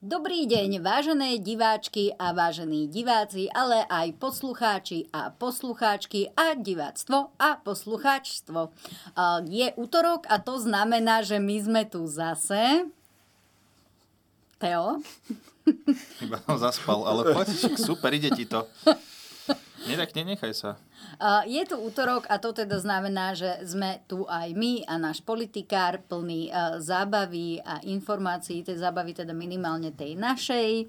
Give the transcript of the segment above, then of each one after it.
Dobrý deň, vážené diváčky a vážení diváci, ale aj poslucháči a poslucháčky a diváctvo a poslucháčstvo. Je utorok a to znamená, že my sme tu zase. Teo? Iba som zaspal, ale poď, super, ide ti to. Nenechaj sa. Je tu utorok a to teda znamená, že sme tu aj my a náš politikár plný zábavy a informácií, tej zábavy teda minimálne tej našej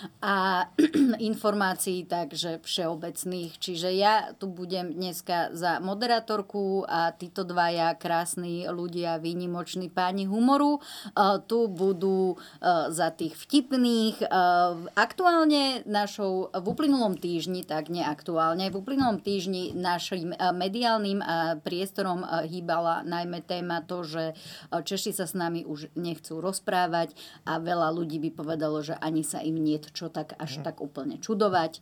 a informácií takže všeobecných. Čiže ja tu budem dneska za moderátorku a títo dvaja krásni ľudia, výnimoční páni humoru, tu budú za tých vtipných. Aktuálne v uplynulom týždni, tak neaktuálne, v uplynulom týždni našim mediálnym priestorom hýbala najmä téma to, že Češi sa s nami už nechcú rozprávať a veľa ľudí by povedalo, že ani sa im niet čo tak až tak úplne čudovať.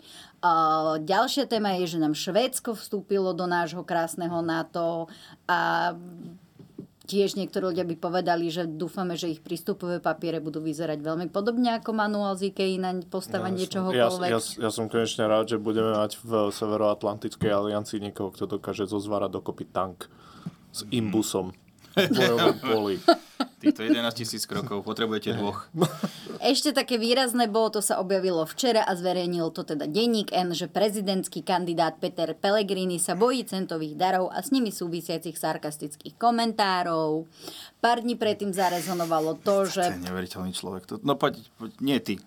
Ďalšia téma je, že nám Švédsko vstúpilo do nášho krásneho NATO a tiež niektorí ľudia by povedali, že dúfame, že ich prístupové papiere budú vyzerať veľmi podobne ako manuál z IKEA na postavenie čohokoľvek. Ja som konečne rád, že budeme mať v Severoatlantickej aliancii niekoho, kto dokáže zozvárať dokopy tank s imbusom v bojovom poli. Týchto 11 000 krokov, potrebujete dvoch. Ešte také výrazné bolo, to sa objavilo včera a zverejnil to teda denník N, že prezidentský kandidát Peter Pellegrini sa bojí centových darov a s nimi súvisiacich sarkastických komentárov. Pár dní predtým zarezonovalo to, že... To je neveriteľný človek. No poď, nie ty.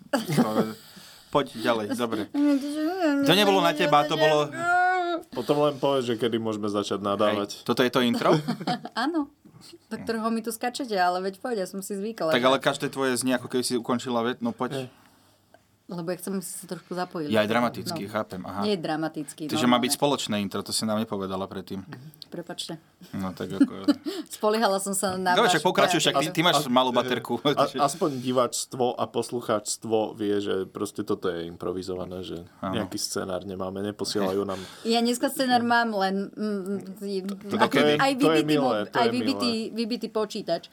Poď ďalej, dobre. To nebolo na teba, to bolo... Potom len povedz, že kedy môžeme začať nadávať. Hej, toto je to intro? Áno. Do ktorého mi tu skačete, ale veď poď, ja som si zvykla. Tak ale každé tvoje znie, ako keby si ukončila no poď. Lebo ja chcem si sa trošku zapojiť. Ja aj dramaticky, chápem. Aha. Nie je dramatický. Takže má byť spoločné intro, to si nám nepovedala predtým. Prepáčte. No tak ako... Spoliehala som sa na váš... váš... Pokračuj, však ty máš malú baterku. Aspoň diváctvo a poslucháčstvo vie, že proste toto je improvizované, že nejaký scenár nemáme, neposielajú nám... Ja dneska scenár mám, len aj vybitý počítač.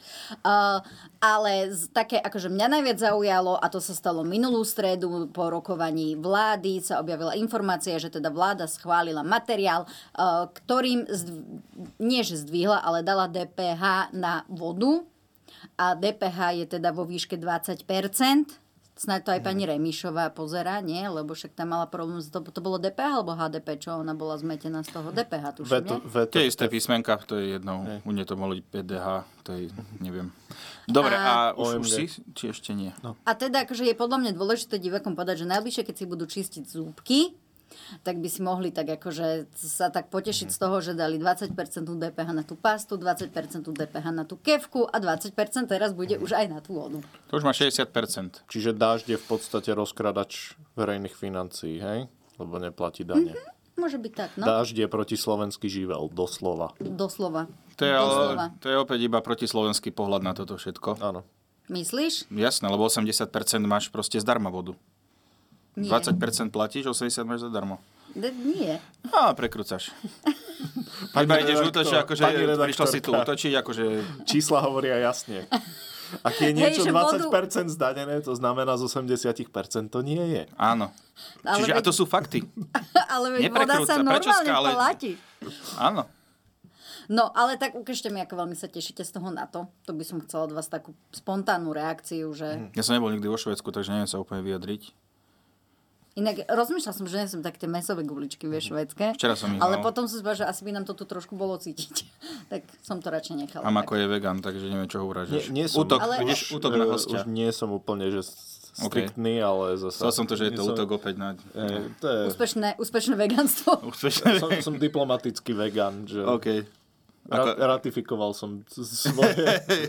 Ale také, akože mňa najviac zaujalo, a to sa stalo minulú stredu, po rokovaní vlády sa objavila informácia, že teda vláda schválila materiál, ktorým nie že zdvihla, ale dala DPH na vodu a DPH je teda vo výške 20%. Snáď to aj pani Remišová pozerá, nie? Lebo však tam mala problém, to bolo DPH alebo HDP, čo ona bola zmetená z toho DPH, tuším, nie? To je isté písmenka, to je jedno. U mne to mohlo byť PDH, to je, neviem. Dobre, a už si? Či ešte nie? No. A teda akože je podľa mňa dôležité divákom povedať, že najbližšie, keď si budú čistiť zúbky, tak by si mohli tak akože sa tak potešiť z toho, že dali 20% DPH na tú pastu, 20% DPH na tú kefku a 20% teraz bude už aj na tú vodu. To už má 60%. Čiže dážď je v podstate rozkradač verejných financií, hej? Lebo neplatí dane. Môže byť tak, no. Dážď je protislovenský živel, doslova. Doslova. To je opäť iba protislovenský pohľad na toto všetko. Áno. Myslíš? Jasné, lebo 80% máš proste zdarma vodu. Nie. 20% platíš, 80% máš zadarmo. Nie. Prekrúcaš. Iba ideš útočiť, akože prišla si tu útočiť, akože... Čísla hovoria jasne. Ak je niečo 20% zdanené, to znamená z 80%, to nie je. Áno. Čiže a to sú fakty. Ale veď voda sa normálne platí. Áno. No, ale tak ukážte mi, ako veľmi sa tešíte z toho na to. To by som chcela od vás takú spontánnu reakciu, že... Ja som nebol nikdy vo Švédsku, takže neviem sa úplne vyjadriť. Inak rozmýšľal som, že nie som také mäsové guličky, vieš, švédske. Včera som ich ale mal. potom som si povedal, že asi by nám to tu trošku bolo cítiť. Tak som to radšej nechala. A Mako je vegan, takže neviem, čo ho uražeš. Útok na hostia. Už nie som úplne, že striktný, ale zase... Chcel som to, že je to útok opäť na... To je... Úspešné veganstvo. Som diplomatický vegan, že... OK. Ratifikoval som svoje...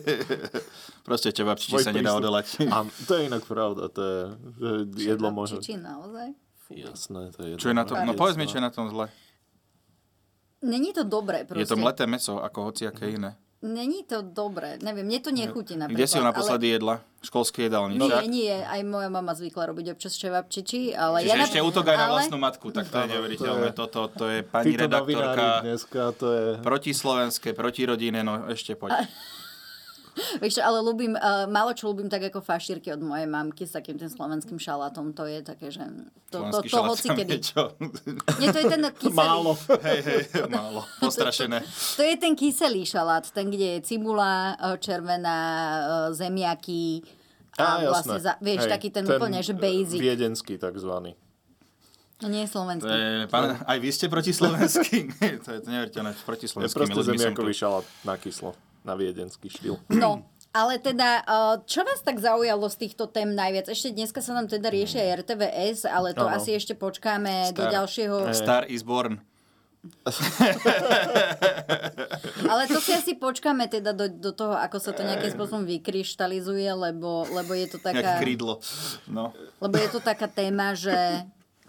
Proste čevapčiči sa nedá odolať. A to je inak pravda, to je jedlo možno. Čevapčiči naozaj? Jasné, to je jedlo. Čo je na tom? No povedz mi, čo je na tom zle. Není to dobré, proste. Je to mleté mäso, ako hociaké iné. Není to dobré, neviem, mne to nechutí napríklad. Kde si ho naposledy jedla? Školské jedálni? Nie, aj moja mama zvykla robiť občas čevapčiči, ale čiže ešte útok aj na vlastnú matku, tak to je neuveriteľné. To je pani redaktorka dneska, to je... protislovenské, protirodinné, no ešte poď. Vieš, ale ľúbim, málo čo ľúbim tak ako fašírky od mojej mamky s takým tým slovenským šalátom. To je také, že to hocikedy. Nie, to je ten kyselý. Málo. Hej, málo. Postrašené. To je ten kyselý šalát, ten, kde je cibula, červená, zemiaky a vlastne, vieš, taký ten úplne, že basic. Viedenský takzvaný. Nie je slovenský. Aj vy ste proti slovensky? To je neuveriteľné, proti slovenskými ľuďmi. Je proste zemiakový šalát na kyslo, na viedenský štýl. No, ale teda, čo vás tak zaujalo z týchto tém najviac? Ešte dneska sa nám teda riešia aj RTVS, ale to asi ešte počkáme do ďalšieho... Star is born. Ale to si asi počkáme teda do toho, ako sa to nejakým spôsobom vykryštalizuje, lebo je to taká... Jak krídlo. No. Lebo je to taká téma, že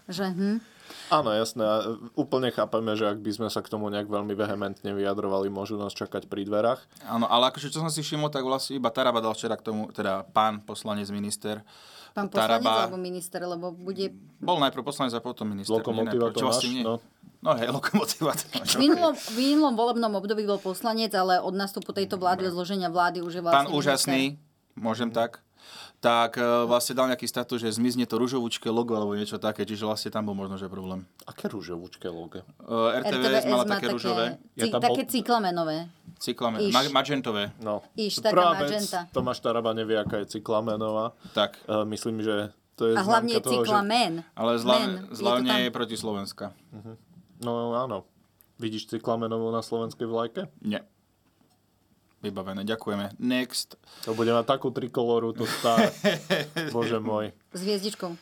Áno, jasné. Úplne chápeme, že ak by sme sa k tomu nejak veľmi vehementne vyjadrovali, môžu nás čakať pri dverách. Áno, ale akože čo som si všimol, tak vlastne iba Taraba dal včera k tomu, teda pán poslanec, minister. Pán poslanec alebo minister, lebo bude... Bol najprv poslanec a potom minister. Lokomotíva to máš, no. No hej, lokomotíva to máš. V minulom volebnom období bol poslanec, ale od nástupu tejto vlády, od zloženia vlády už je vlastne... Pán úžasný, môžem tak vlastne dal nejaký status, že zmizne to ružovúčké logo alebo niečo také, čiže vlastne tam bol možno, že problém. Aké ružovúčké logo? RTVS mala také ružové. Také cyklamenové. Magentové. No. Taká magenta. Tomáš Taraba nevie, aká je cyklamenová. Tak. Myslím, že to je a hlavne je cyklamen. Ale hlavne je proti Slovenska. No áno. Vidíš cyklamenovú na slovenskej vlajke? Nie. Vybavené, ďakujeme. Next. To bude mať takú trikoloru, to stále. Bože môj. S hviezdičkou.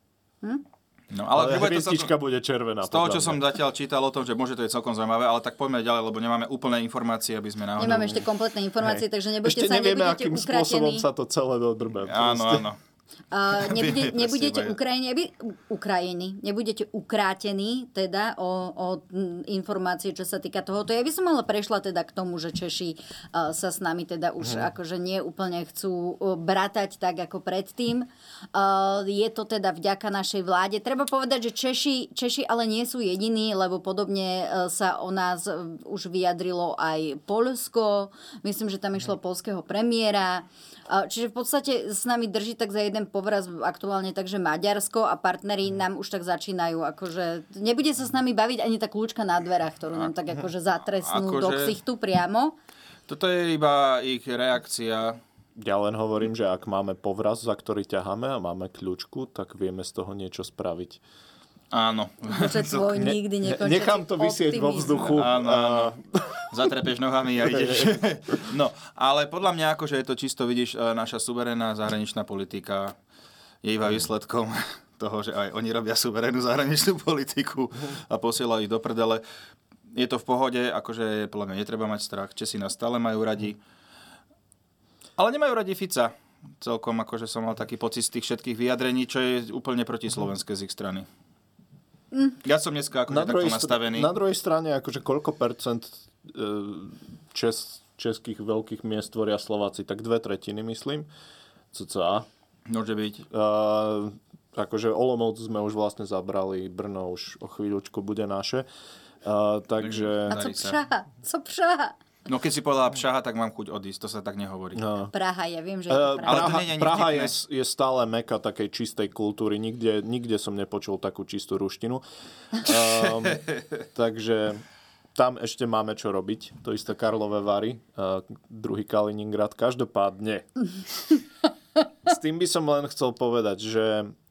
No, ale hviezdička bude červená. Z toho, čo som zatiaľ čítal o tom, že môže to je celkom zaujímavé, ale tak poďme ďalej, lebo nemáme úplné informácie, aby sme náhodou... Nemáme ešte kompletné informácie, takže nebudete ešte nevieme, akým spôsobom sa to celé dodrbe. Áno. Nebudete nebudete ukrátení teda o informácie, čo sa týka tohoto. Ja by som ale prešla teda k tomu, že Češi sa s nami teda už akože nie úplne chcú bratať tak ako predtým. Je to teda vďaka našej vláde. Treba povedať, že Češi ale nie sú jediní, lebo podobne sa o nás už vyjadrilo aj Poľsko. Myslím, že tam išlo poľského premiéra. Čiže v podstate s nami drží tak za jeden povraz aktuálne takže Maďarsko a partneri nám už tak začínajú akože nebude sa s nami baviť ani tá kľúčka na dverách, ktorú nám tak akože zatresnú do ksichtu priamo. Toto je iba ich reakcia. Ja len hovorím, že ak máme povraz, za ktorý ťaháme a máme kľúčku, tak vieme z toho niečo spraviť. Áno. Tvoj nikdy nekončí. Nechám to visieť vo vzduchu. Áno. Zatrepeš nohami a ideš. No, ale podľa mňa akože je to čisto, vidíš, naša suverénna zahraničná politika je iba výsledkom toho, že aj oni robia suverénnu zahraničnú politiku a posielajú ich do prdele. Je to v pohode, akože podľa mňa netreba mať strach. Česi nás stále majú radi. Ale nemajú radi Fica. Celkom akože som mal taký pocit z tých všetkých vyjadrení, čo je úplne protislovenské z ich strany. Ja som dneska akože takto nastavený. Na druhej strane, akože koľko percent českých veľkých miest tvoria Slováci? Tak 2/3, myslím. CCA. Môže byť. Akože Olomouc sme už vlastne zabrali, Brno už o chvíľučku bude naše. Takže... A co Praha? No keď si povedala Praha, tak mám chuť odísť. To sa tak nehovorí. No. Praha, ja viem, že je to Praha. Ale to nie je Praha je stále meka takej čistej kultúry. Nikde som nepočul takú čistú ruštinu. Takže tam ešte máme čo robiť. To isté Karlové Vary, druhý Kaliningrad. Každopádne. S tým by som len chcel povedať, že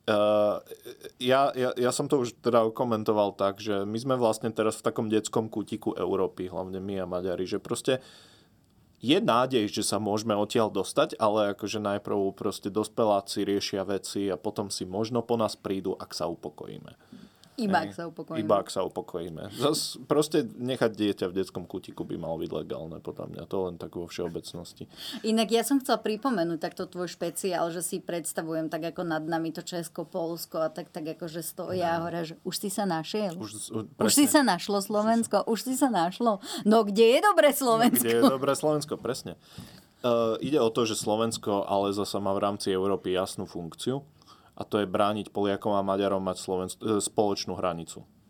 ja som to už teda komentoval tak, že my sme vlastne teraz v takom detskom kútiku Európy, hlavne my a Maďari, že proste je nádej, že sa môžeme odtiaľ dostať, ale akože najprv proste dospeláci riešia veci a potom si možno po nás prídu, ak sa upokojíme. Iba ak sa upokojíme. Zas proste nechať dieťa v detskom kútiku by malo byť legálne, podľa mňa. To len tak vo všeobecnosti. Inak ja som chcela pripomenúť takto tvoj špeciál, že si predstavujem tak ako nad nami to Česko, Poľsko a tak akože stoja a hovoria, že už si sa našiel. Už si sa našlo Slovensko. Už si sa našlo. No kde je dobré Slovensko? Kde je dobré Slovensko, presne. Ide o to, že Slovensko ale zasa má v rámci Európy jasnú funkciu. A to je brániť Poliakom a Maďarom mať spoločnú hranicu.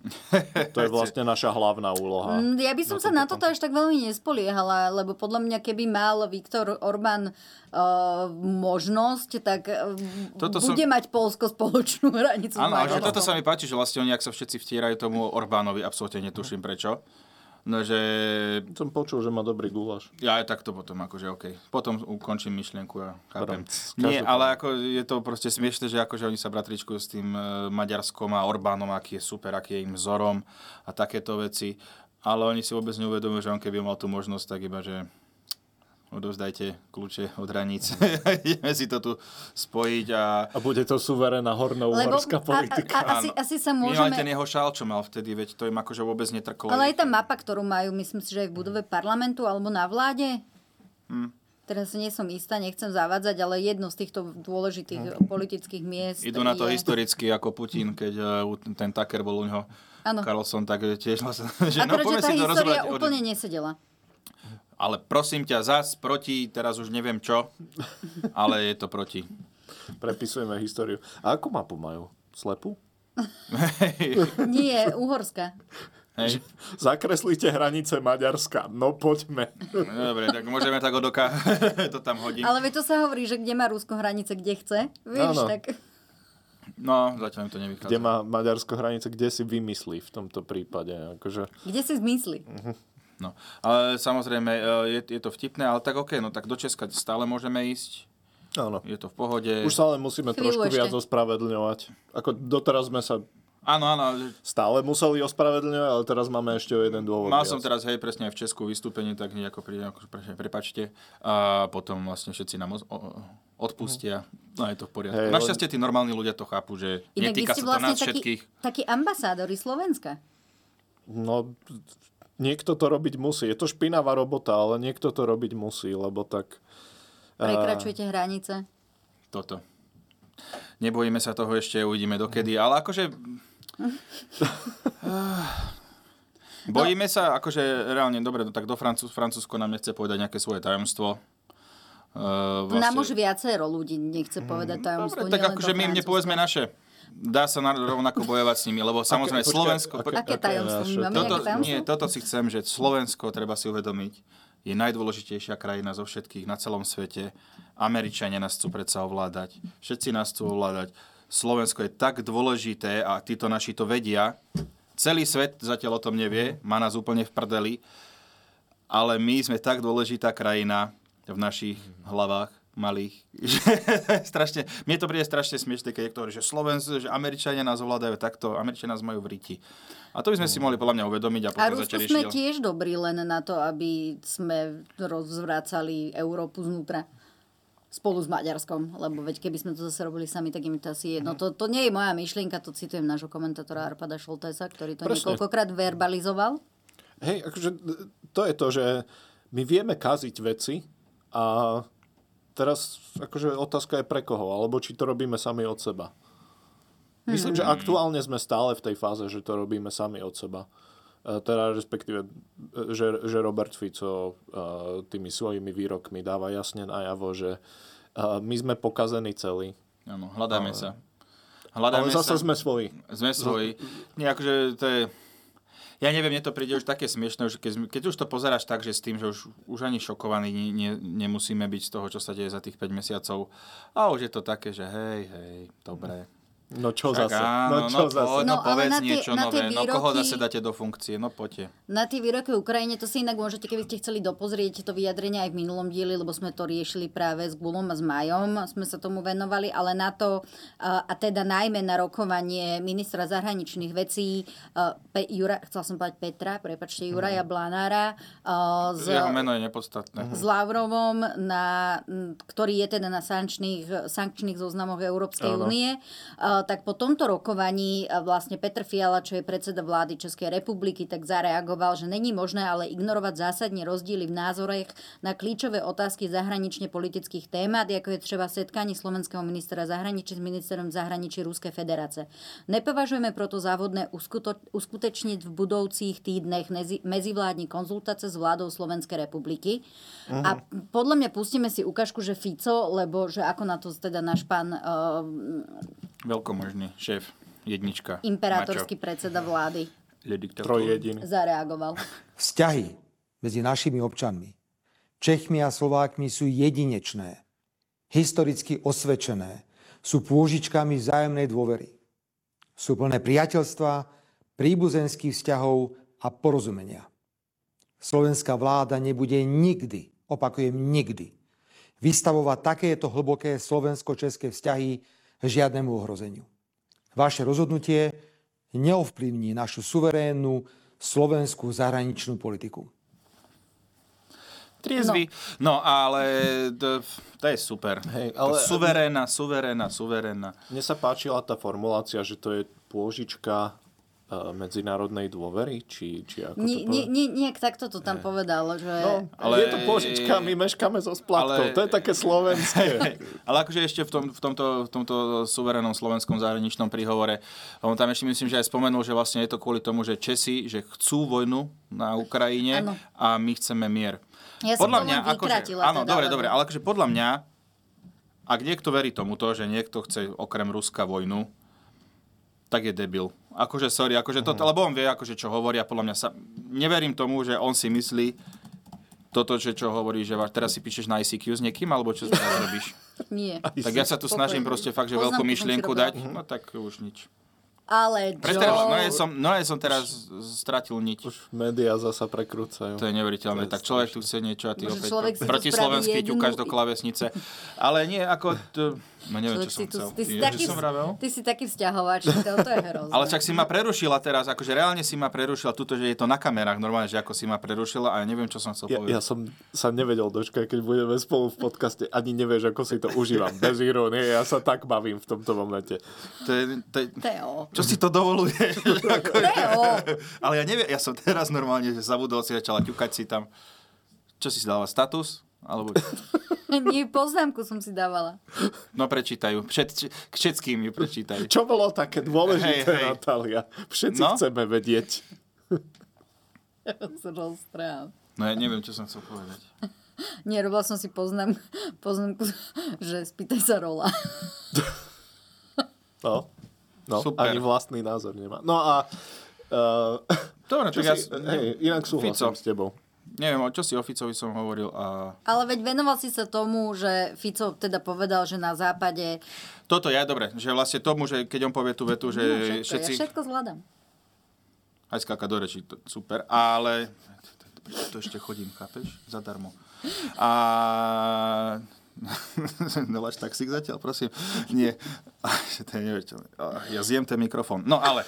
To je vlastne naša hlavná úloha. Ja by som sa na toto až tak veľmi nespoliehala, lebo podľa mňa, keby mal Viktor Orbán možnosť, tak bude mať Poľsko spoločnú hranicu. Áno, že toto sa mi páči, že vlastne oni, ak sa všetci vtierajú tomu Orbánovi, absolútne netuším prečo. No, že... Som počul, že má dobrý guláš. Ja aj takto potom, akože okej. Potom ukončím myšlienku a chápem. Nie, ale ako je to proste smiešne, že akože oni sa bratričkujú s tým Maďarskom a Orbánom, aký je super, aký je im vzorom a takéto veci. Ale oni si vôbec neuvedomujú, že on keby mal tú možnosť, tak iba, že odovzdajte kľúče od hraníc. Ideme si to tu spojiť a... A bude to suverénna horno-uhorská politika. Asi sa môžeme... Minimálne ten jeho šál, čo mal vtedy, veď to im akože vôbec netrklo. Ale aj tá mapa, ktorú majú, myslím si, že aj v budove parlamentu alebo na vláde. Teraz nie som istá, nechcem zavádzať, ale jedno z týchto dôležitých politických miest idú na to historicky ako Putin, keď ten Tucker bol u ňoho. Carlson, tak tiež vlastne... Akorát, že tá história úplne nesedela. Ale prosím ťa, zas proti, teraz už neviem čo, ale je to proti. Prepisujeme históriu. A akú mapu majú? Slepú? Nie, uhorská. Hej. Zakreslite hranice Maďarska. No poďme. Dobre, tak môžeme tak odoka to tam hodiť. Ale to sa hovorí, že kde má Rusko hranice, kde chce. Vieš, tak... No, zatiaľ mi to nevychádza. Kde má Maďarsko hranice, kde si vymyslí v tomto prípade. Akože... Kde si zmyslí. No, ale samozrejme, je to vtipné, ale tak okej, no tak do Česka stále môžeme ísť. Áno. Je to v pohode. Už sa ale musíme trošku viac ospravedlňovať. Ako doteraz sme sa áno. stále museli ospravedlňovať, ale teraz máme ešte o jeden dôvod. Mal som teraz, presne aj v Česku vystúpení, tak nejako prepáčte. A potom vlastne všetci nám odpustia. No je to v poriadku. Našťastie tí normálni ľudia to chápu, že netýka sa to vlastne nás všetkých. Takí ambasádori Slovenska. No... Niekto to robiť musí. Je to špinavá robota, ale niekto to robiť musí, lebo tak... Prekračujete hranice? Toto. Nebojíme sa toho ešte, uvidíme dokedy, ale akože... Bojíme sa, akože reálne, dobre, tak do Francúzsko nám nechce povedať nejaké svoje tajomstvo. Nám už viacero ľudí nechce povedať tajomstvo. Dobre, tak akože my im nepovedzme naše. Dá sa rovnako bojovať s nimi, lebo samozrejme Slovensko... Aké tajomstvo? Toto si chcem, že Slovensko, treba si uvedomiť, je najdôležitejšia krajina zo všetkých na celom svete. Američania nás chcú predsa ovládať. Všetci nás chcú ovládať. Slovensko je tak dôležité a títo naši to vedia. Celý svet zatiaľ o tom nevie, má nás úplne v prdeli, ale my sme tak dôležitá krajina v našich hlavách malých. Strašne, mne to príde strašne smiešne, keď niektorí, že že Američania nás ovládajú takto, Američania nás majú v ríti. A to by sme si mohli podľa mňa uvedomiť a potom Rusku sme tiež dobrí len na to, aby sme rozvracali Európu znútra spolu s Maďarskom, lebo veď keby sme to zase robili sami, tak im to asi jedno. To nie je moja myšlienka, to citujem nášho komentátora Arpada Šoltésa, ktorý to niekoľkokrát verbalizoval. Hej, akože to je to, že my vieme kaziť veci a teraz akože otázka je pre koho, alebo či to robíme sami od seba. Myslím, že aktuálne sme stále v tej fáze, že to robíme sami od seba. Teda respektíve, že Robert Fico tými svojimi výrokmi dáva jasne najavo, že my sme pokazení celí. Áno, hľadáme sa. Ale zase sme svoji. Sme svoji. Nie, akože to je... Ja neviem, mne to príde už také smiešné, že keď už to pozeráš tak, že s tým, že už ani šokovaní nemusíme byť z toho, čo sa deje za tých 5 mesiacov. A už je to také, že hej, dobre. No čo však zase? Povedz niečo nové. Výroky, koho zase dáte do funkcie? No poďte. Na tie výroky Ukrajine, to si inak môžete, keby ste chceli dopozrieť to vyjadrenie aj v minulom dieli, lebo sme to riešili práve s Gulom a s Majom, sme sa tomu venovali, ale na to, a teda najmä na rokovanie ministra zahraničných vecí chcela som povedať Juraja Blanára jeho meno je nepodstatné. S Lavrovom, ktorý je teda na sankčných zoznamoch Európskej únie. Tak po tomto rokovaní vlastne Petr Fiala, čo je predseda vlády Českej republiky, tak zareagoval, že není možné ale ignorovať zásadne rozdiely v názorech na kľúčové otázky zahranične politických témat, ako je třeba setkanie slovenského ministra zahraničí s ministrom zahraničí Ruskej federace. Nepovažujeme proto závodné uskutečniť v budúcich týdnech medzivládní konzultace s vládou Slovenskej republiky. A podľa mňa pustíme si ukážku, že Fico, lebo že ako na to teda náš pán veľkomožný šéf jednička. Imperátorský predseda vlády Trojjediný. zareagoval. Vzťahy medzi našimi občanmi, Čechmi a Slovákmi sú jedinečné, historicky osvedčené, sú pôžičkami vzájomnej dôvery. Sú plné priateľstva, príbuzenských vzťahov a porozumenia. Slovenská vláda nebude nikdy, opakujem nikdy, vystavovať takéto hlboké slovensko-české vzťahy žiadnemu ohrozeniu. Vaše rozhodnutie neovplyvní našu suverénnu slovenskú zahraničnú politiku. Triezvy. No, ale to je super. Hej, ale... Suverénna. Mne sa páčila tá formulácia, že to je pôžička medzinárodnej dôvery? Či ako to povedal? Nejak takto to tam povedal. Že... No, ale je to pôžička, my meškáme so splátkou. To je také slovenské. Ale akože ešte v tomto suverénnom slovenskom zahraničnom príhovore, on tam ešte myslím, že aj spomenul, že vlastne je to kvôli tomu, že Česi, že chcú vojnu na Ukrajine a my chceme mier. Ja som to len vykratila. Áno, dobre, ale akože podľa mňa, ak niekto verí tomuto, že niekto chce okrem Ruska vojnu, tak je debil. Akože sorry, lebo on vie, akože čo hovorí a podľa mňa neverím tomu, že on si myslí toto, čo hovorí, že teraz si píšeš na ICQ s niekým, alebo čo teraz robíš? Nie. Tak ja sa tu snažím proste fakt, že veľkú myšlienku dať, no tak už nič. Ale som teraz stratil niť. Už médiá zasa prekrúcajú. To je neuveriteľné. Tak človek tu chce niečo a ty opäť spraví protislovenský ťukáš do klavesnice. Ale nie, ako... No neviem, čo som chcel. Ty si taký vzťahovač, to je hrozné. Ale však si ma prerušila teraz, akože reálne si ma prerušila tuto, že je to na kamerách normálne, že ako si ma prerušila a ja neviem, čo som chcel povedať. Ja som sa nevedel dočkať, keď budeme spolu v podcaste, ani nevieš, ako si to užívam. Bez irónie, ja sa tak bavím v tomto momente. Teo. Čo si to dovoluješ? Teo. Ale ja neviem, ja som teraz normálne, že zabudol si začala ťukať si tam. Čo si dala? Status? Alebo... Nie, poznámku som si dávala. No prečítajú. Všetkým ju prečítajú. Čo bolo také dôležité, Natália? Všetci chceme vedieť. Ja sa roztrám. No ja neviem, čo som chcel povedať. Nie, robila som si poznámku, že spýtaj sa Rola. No, super. Ani vlastný názor nemá. No a... Dobre, tak ja... inak súhlasím s tebou. Neviem, čo si o Ficovi som hovoril a... Ale veď venoval si sa tomu, že Fico teda povedal, že na západe... Toto je dobre, že vlastne tomu, že keď on povie tú vetu, že všetci... Ja všetko zvládam. Aj skáka do reči, super, ale... To ešte chodím, chápeš? Zadarmo. A... Neláš taxík zatiaľ, prosím? Nie. To je neveriteľné. Ja zjem ten mikrofón. No ale...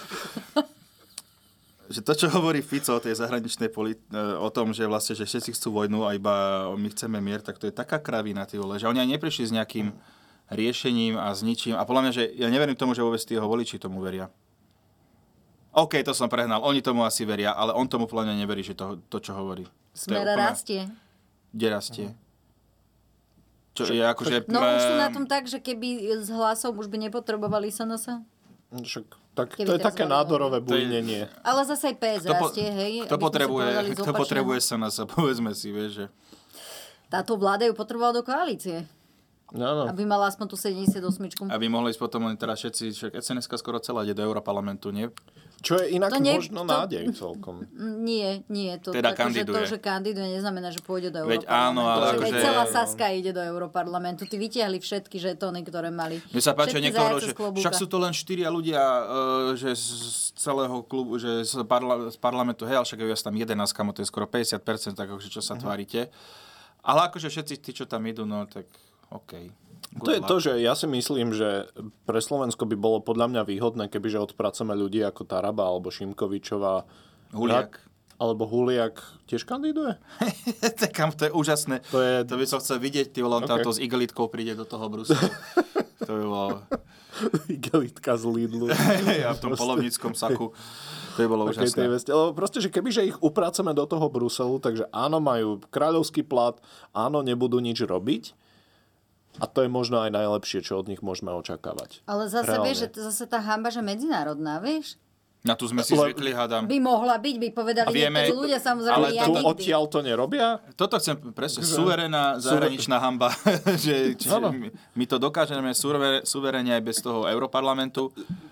Že to, čo hovorí Fico o tej zahraničnej o tom, že vlastne, že všetci chcú vojnu a iba my chceme mier, tak to je taká kravina, ty vole, že oni ani neprišli s nejakým riešením a s ničím. A podľa mňa, že ja neverím tomu, že vôbec tí jeho voliči tomu veria. OK, to som prehnal, oni tomu asi veria, ale on tomu podľa mňa neverí, že to čo hovorí. Smer rastie. Kde rastie? Čo je akože... No už sú na tom tak, že keby s hlasom už by nepotrebovali SNS. Tak to je také nádorové bujnenie. Ale zase aj PS rastie, hej. Kto potrebuje SNS, povedzme si, vieš, že... Táto vláda ju potrebovala do koalície. No. Aby mala aspoň tú 78. Aby mohli ísť potom len teraz všetci, však SNS-ka skoro celá ide do Europarlamentu, nie? Čo je inak možno nádej celkom. Nie. To, teda kandiduje. To, že kandiduje, neznamená, že pôjde do Europarlamentu. Veď áno, ale akože... celá Saska ide do Europarlamentu. Ty vytiahli všetky žetóny, ktoré mali. Mne sa páči, niekto že však sú to len 4 ľudia, že z celého klubu, že z parlamentu, hej, ale však ja tam 11, kamo, to je skoro 50%, tak akože čo sa tvárite. Ale akože všetci tí, čo tam idú, no tak OK. To je to, že ja si myslím, že pre Slovensko by bolo podľa mňa výhodné, kebyže odpracujeme ľudí ako Taraba alebo Šimkovičová. Huliak. Alebo Huliak tiež kandiduje? To je úžasné. To by som chcel vidieť, ty vole, on táto s igelitkou príde do toho Bruselu. To by bolo... Igelitka z Lidlu. A v tom polovníckom saku. To by bolo úžasné. Lebo proste, že kebyže ich upracujeme do toho Bruselu, takže áno, majú kráľovský plat, áno, nebudú nič robiť. A to je možno aj najlepšie, čo od nich môžeme očakávať. Ale zase vieš, že zase tá hanba, že medzinárodná, vieš? Na tu sme si zvykli, hádam. By mohla byť, by povedali niektorí ľudia, samozrejme, ale tu odtiaľ to nerobia? Toto chcem, presne, suverénna zahraničná hanba. Že my to dokážeme suverénne aj bez toho Europarlamentu.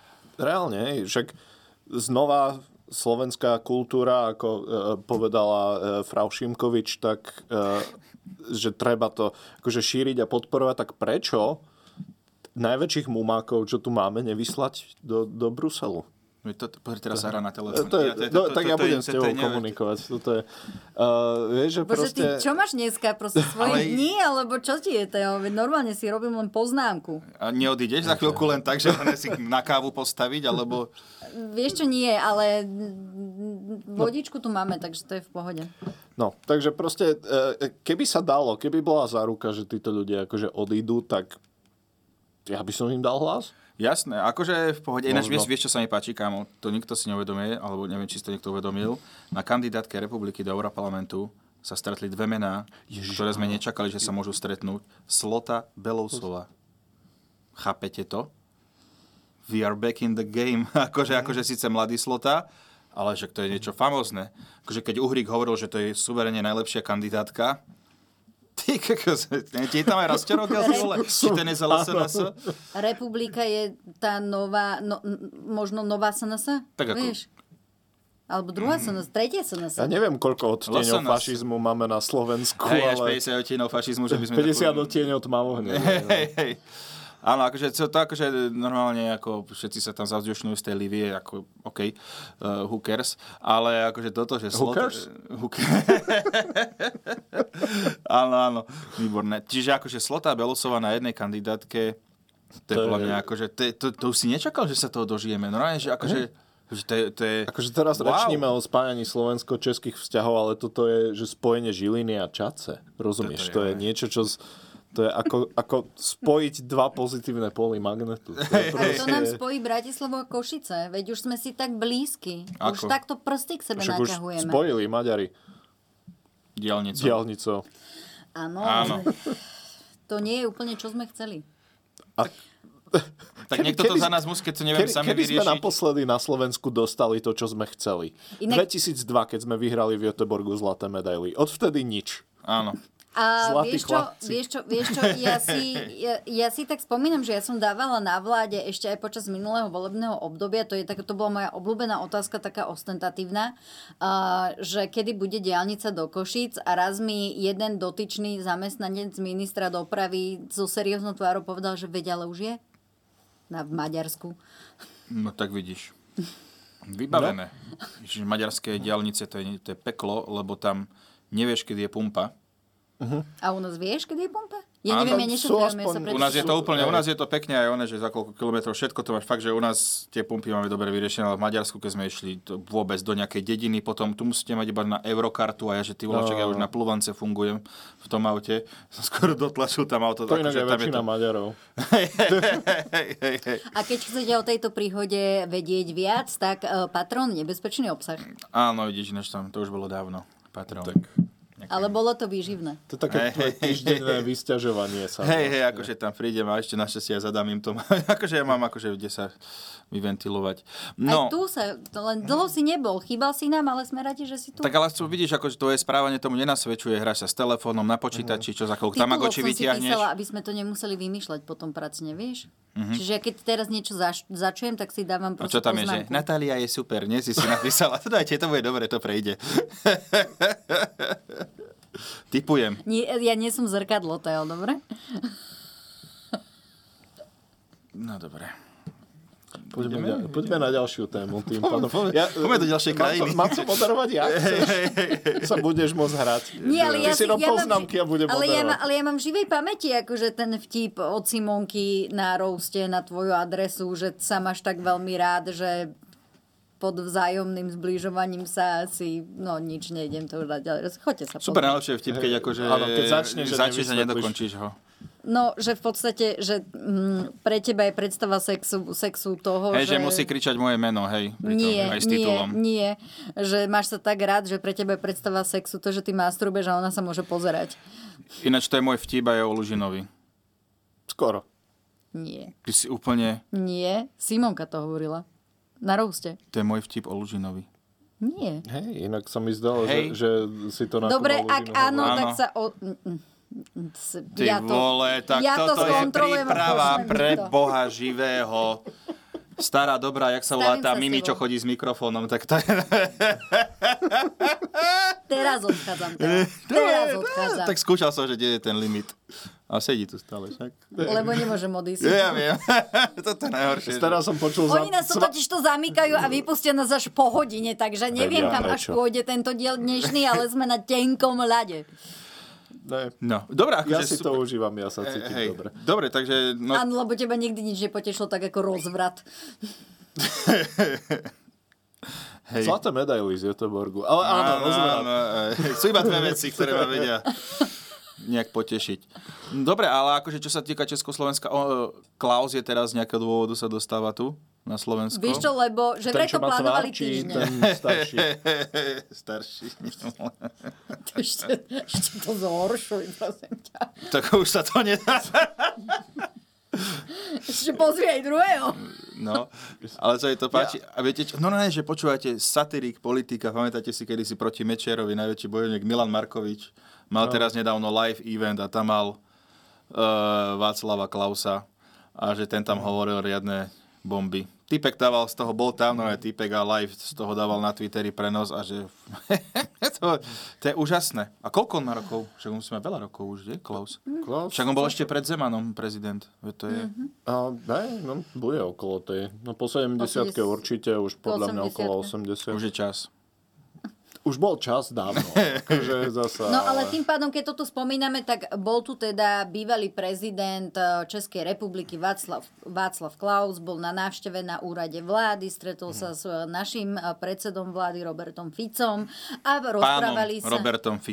reálne, však znova slovenská kultúra, ako povedala Frau Šimkovič, tak že treba to akože šíriť a podporovať, tak prečo najväčších mumákov, čo tu máme, nevyslať do Bruselu? Pozri, teraz sa hrá na telefóne. Tak ja budem s tebou komunikovať. Vieš, že Bože, proste... ty čo máš dneska? Proste svoje dní? Alebo čo ti je to? Normálne si robím len poznámku. A neodídeš za chvíľku len tak, že si na kávu postaviť, alebo... Vieš čo, nie, ale vodičku tu máme, takže to je v pohode. No, takže proste, keby sa dalo, keby bola záruka, že títo ľudia akože odídu, tak ja by som im dal hlas. Jasné, akože v pohode. Ináč vieš, čo sa mi páči, kámo, to nikto si neuvedomuje, alebo neviem, či si to niekto uvedomil. Na kandidátke republiky do Europarlamentu sa stretli dve mená, ktoré sme nečakali, že sa môžu stretnúť. Slota Belousová. Chápete to? We are back in the game. akože síce mladý Slota, ale že to je niečo famózne. Akože keď Uhrík hovoril, že to je suverene najlepšia kandidátka, ty kokos, ti tam aj Rastorok, či ten je za SNS? Republika je tá nová, možno nová SNS? Tak ako... Vieš? Alebo druhá SNS, tretia SNS. Ja neviem, koľko odtieňov fašizmu máme na Slovensku, ale... ale... 50 odtieňov fašizmu, že by sme... 50 odtieňov tmavohne. Hej. Áno, akože to akože normálne ako všetci sa tam zavzdušňujú z tej Livie, ako OK, who cares, ale akože toto, že Who cares? Áno, výborné. Čiže akože Slota Belousová na jednej kandidátke, to je podľa mňa akože, to už si nečakal, že sa toho dožijeme. Normálne, že akože, že to je... Akože teraz rečníme o spájaní slovensko-českých vzťahov, ale toto je, že spojenie Žiliny a Čadce. Rozumieš? To je niečo, čo... To je ako spojiť dva pozitívne póly magnetu. To nám spojí Bratislavu a Košice. Veď už sme si tak blízki. Už takto prsty k sebe naťahujeme. Už spojili Maďari. Diaľnicou. Áno, ale to nie je úplne, čo sme chceli. Tak niekto to za nás musí, keď to neviem sami vyriešiť. Kedy sme naposledy na Slovensku dostali to, čo sme chceli? 2002, keď sme vyhrali v Göteborgu zlaté medaily. Odvtedy nič. Áno. A vieš čo, ja si tak spomínam, že ja som dávala na vláde ešte aj počas minulého volebného obdobia, to bola moja obľúbená otázka, taká ostentatívna, že kedy bude diaľnica do Košíc a raz mi jeden dotyčný zamestnanec ministra dopravy so serióznou tvárou povedal, že veď, ale už je v Maďarsku. No tak vidíš. Vybavené. No. Maďarské diaľnice to je peklo, lebo tam nevieš, kedy je pumpa. Uh-huh. A u nás vieš, kedy je pumpa? Ja neviem, ja nešetrujem. U nás je to úplne, u nás je to pekne aj one, že za koľko kilometrov všetko to máš. Fakt, že u nás tie pumpy máme dobre vyriešené, ale v Maďarsku, keď sme išli vôbec do nejakej dediny, potom tu musíte mať iba na eurokartu a ja, že ty volaček, ja už na Pluvance fungujem v tom aute. Som skoro dotlačil tam auto. To inak je väčšina Maďarov. A keď chcete o tejto príhode vedieť viac, tak Patron, nebezpečný obsah. Áno, vidíš, než tam, to už bolo dávno. Patron. Tak. Ale bolo to výživné. To je také týždenné vysťažovanie sa. Hej, akože tam prídem a ešte našťastie ja zadám im to. Akože ja mám akože kde sa vyventilovať. No. Aj tu sa, len dlho si nebol. Chýbal si nám, ale sme radi, že si tu. Tak ale vidíš, akože tvoje správanie tomu nenasvedčuje. Hráš sa s telefónom na počítači, čo za koľko Tamagotchi vytiahneš. Písala, aby sme to nemuseli vymýšľať potom pracne, vieš? Mm-hmm. Čiže keď teraz niečo začujem, tak si dávam proste poznámku. A čo tam poznámku. je, že Natália je super, nie? Si napísala. To dajte, to bude dobre, to prejde. Tipujem. Ja nie som zrkadlo, to je dobre? No dobre. Poďme na ďalšiu tému. Poďme do ďalšej krajiny. Mám to moderovať ja? Sa budeš môcť hrať. Nie, ale Ty si do poznámky a budem moderovať. Ale ja mám v živej pamäti, akože ten vtip od Simonky na roaste na tvoju adresu, že sa máš tak veľmi rád, že pod vzájomným zbližovaním sa asi, no nič, nejdem to už dať ďalej. Choďte sa. Super, najlepšie vtip, keď akože keď začneš a nedokončíš ho. No, že v podstate, že pre teba je predstava sexu toho, že musí kričať moje meno, hej. Aj s titulom. Nie. Že máš sa tak rád, že pre teba je predstava sexu to, že ty masturbuješ a ona sa môže pozerať. Ináč to je môj vtip a je o Lužinovi. Skoro. Nie. Ty si úplne... Nie, Simonka to hovorila. Na roaste. To je môj vtip o Lužinovi. Nie. Hej, inak sa mi zdalo, že si to nakúmal. Dobre, ak áno, tak sa... Ty vole, tak toto je príprava pre Boha živého. Stará, dobrá, jak sa volá Stavím tá sa s Mimi, čo tebou. chodí s mikrofónom, tak to je... Teraz odchádzam. Teraz odchádzam. Tak skúšal som, že kde je ten limit. A sedí tu stále, však. Lebo nemôžem odísť. Ja viem. Toto je najhoršie. Teraz som počul Oni nás tu totiž to zamykajú a vypustia nás až po hodine, takže neviem, Vedia, kam až prečo. pôjde tento diel dnešný, ale sme na tenkom ľade. Ne. No, dobré, akože Ja si to užívam, ja sa cítim hej, dobre. dobre, takže... No, Áno, lebo teba nikdy nič nepotešilo tak ako rozvrat. hej. Zlaté medaily z Göteborgu. Ale áno, rozumiem. Sú iba dve veci, ktoré ma vedia nejak potešiť. Dobre, ale akože čo sa týka Československa, Klaus je teraz z nejakého dôvodu sa dostáva tu na Slovensko. Vieš čo, lebo že Ten, vraj to čo má tvár, plánovali či týždne. ten starší? Starší. Ešte to zhoršuj, prosím ťa. Tak už sa to nedá. Ešte pozri aj druhého. No, ale sa jej to páči. A viete čo? No, že počúvate, satirik, politika, pamätáte si kedysi proti Mečerovi, najväčší bojovník Milan Markovič. Mal teraz nedávno live event a tam mal Václava Klausa a že ten tam hovoril riadne bomby. Typek dával z toho, bol tam, no aj typek a live z toho dával na Twitteri prenos a že to je úžasné. A koľko on má rokov? Však on musí mať veľa rokov už, nie? Klaus. Klaus? Však on bol ešte pred Zemanom prezident. To je... No, bude okolo tej. No po 70-ke určite, už podľa mňa okolo 80. Už je čas. Už bol čas dávno. Akože zasa, No ale tým pádom, keď to tu spomíname, tak bol tu teda bývalý prezident Českej republiky Václav Klaus, bol na návšteve na úrade vlády, stretol sa s našim predsedom vlády Robertom Ficom a rozprávali sa... Robertom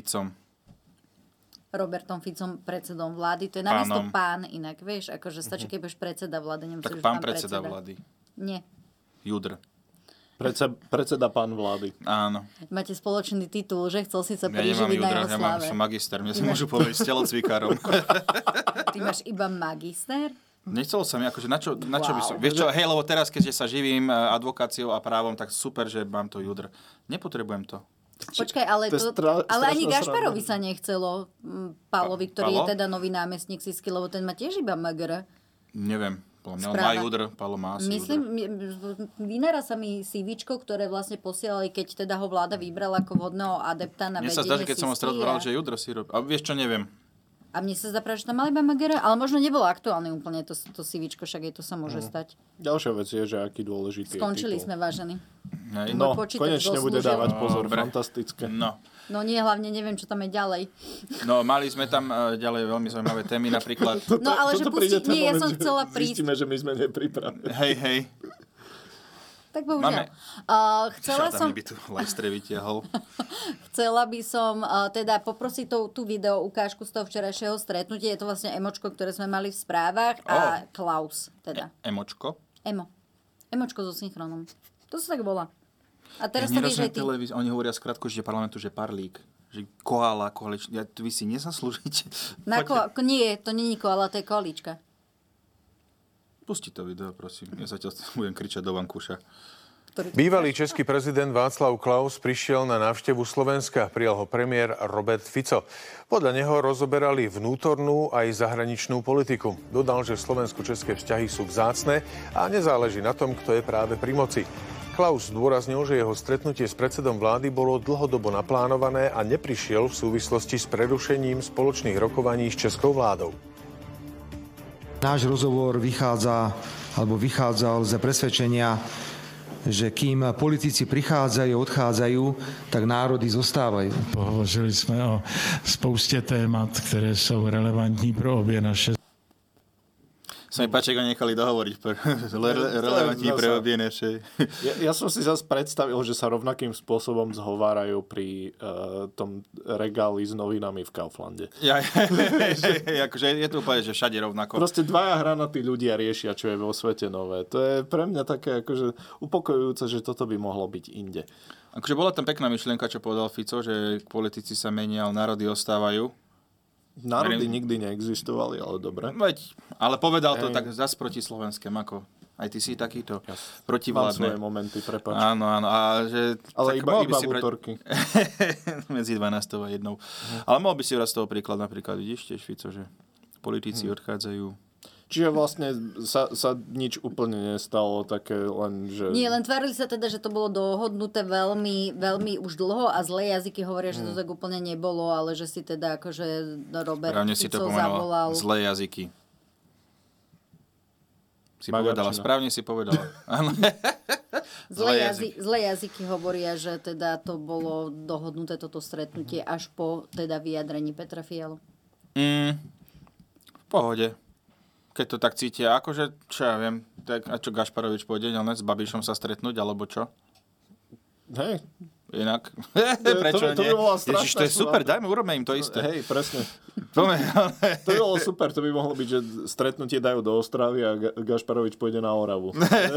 Ficom, predsedom vlády. To je namiesto pán inak, vieš, akože stačí, keď budeš predseda vlády. Tak pán predseda vlády. Nie. Judr. Predseda pán vlády. Áno. Máte spoločný titul, že chcel si sa Ja nemám priživiť na Judra, jeho ja mám, sláve. som magister, mne si môžu povedať s telocvikárom. Ty máš iba magister? Nechcel som, akože na čo by som... Vieš čo, hej, lebo teraz, keďže sa živím advokáciou a právom, tak super, že mám to Judr. Nepotrebujem to. Počkaj, ale, ale ani Gašparovi sa nechcelo, Pálovi, ktorý je teda nový námestník Sisky, lebo ten má tiež iba MGR. Neviem. On Správa. má Judr, Pálo má asi Myslím, Judr. vynára sa mi CVčko, ktoré vlastne posielali, keď teda ho vláda vybrala ako vhodného adepta na Mne vedenie sa zdá, že keď som ho Sisky stretol, že Judr si robí. A vieš čo, neviem. A mne sa zdá, že tam mali iba MGR, ale možno nebolo aktuálne úplne to CVčko, však aj to sa môže stať. Ďalšia vec je, že aký dôležitý Skončili je titul. sme, vážení. Hej. No, počítač konečne bude doslúžil. dávať pozor, Dobre. fantastické. No, nie, hlavne neviem, čo tam je ďalej. no, mali sme tam ďalej veľmi zaujímavé témy, napríklad... No ale že príde pustiť, ten nie, ja moment, som že chcela prísť. Zistíme, že my sme nepripravení. Hej. Tak bohužiaľ. Chcela som... by tu Lajstre vytiahol. Chcela by som teda poprosiť tú video ukážku z toho včerajšieho stretnutia. Je to vlastne emočko, ktoré sme mali v správach a Klaus teda. Emočko? Emočko so synchronom. To sa tak volá. A teraz Ja to vieš aj nerozumiem ty. televíziu. Oni hovoria skratko, že parlamentu, že parlík. Že koala, koaličný. Vy si nezaslúžite. Nie, to nie je koala, to je koalička. Pusti to video, prosím. Ja zatiaľ budem kričať do vankúša. Bývalý český prezident Václav Klaus prišiel na návštevu Slovenska. Prijal ho premiér Robert Fico. Podľa neho rozoberali vnútornú aj zahraničnú politiku. Dodal, že slovensko-české vzťahy sú vzácne a nezáleží na tom, kto je práve pri moci. Klaus zdôraznil, že jeho stretnutie s predsedom vlády bolo dlhodobo naplánované a neprišiel v súvislosti s prerušením spoločných rokovaní s českou vládou. Náš rozhovor vychádzal z presvedčenia, že kým politici prichádzajú, odchádzajú, tak národy zostávajú. Pohovořili jsme o spoustě témat, které jsou relevantní pro obě naše. Sa mi páči, ako nechali dohovoriť. Relevantní pre obie naše. Ja som si zase predstavil, že sa rovnakým spôsobom zhovárajú pri tom regáli s novinami v Kauflande. Akože je to úplne, že všade rovnako. Proste dvaja hranatí ľudia riešia, čo je vo svete nové. To je pre mňa také akože upokojujúce, že toto by mohlo byť inde. Akože bola tam pekná myšlienka, čo povedal Fico, že politici sa menia, ale národy ostávajú. Národy nikdy neexistovali, ale dobre. Veď, ale povedal to tak zas proti slovenskému, ako aj ty si takýto protivládne. Mám svoje momenty, prepáč. Áno. A že, ale iba by si v útorky. Medzi 12 a 1. Ale mohol by si vrať z toho príklad, napríklad, vidíš tiež, Fico, že politici odchádzajú. Čiže vlastne sa nič úplne nestalo, také len, že... Nie, len tvárili sa teda, že to bolo dohodnuté veľmi, veľmi už dlho a zlé jazyky hovoria, že to tak úplne nebolo, ale že si teda akože Robert Fico zavolal. Zlé jazyky. Si povedala, správne si povedala. Áno. Zlé jazyky hovoria, že teda to bolo dohodnuté toto stretnutie až po teda vyjadrení Petra Fialu. V pohode. Keď to tak cítia, akože, čo ja viem, tak, a čo Gašparovič pôjde, ale s Babišom sa stretnúť, alebo čo? Hej. Inak. Prečo to nie? by bola Ježiš, to je super, urobme im to isté. Hej, presne. To by bolo super, to by mohlo byť, že stretnutie dajú do Ostravy a Gašparovič pôjde na Oravu.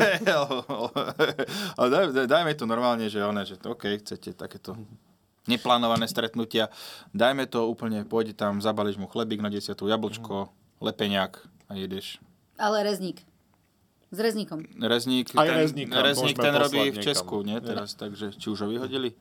Ale dajme to normálne, že OK, chcete takéto neplánované stretnutia, dajme to úplne, pôjde tam, zabališ mu chlebík na 10, jablčko, lepeňák a jedeš. Ale rezník. S rezníkom. Rezník ten robí v Česku, nie teraz, takže či už ho vyhodili?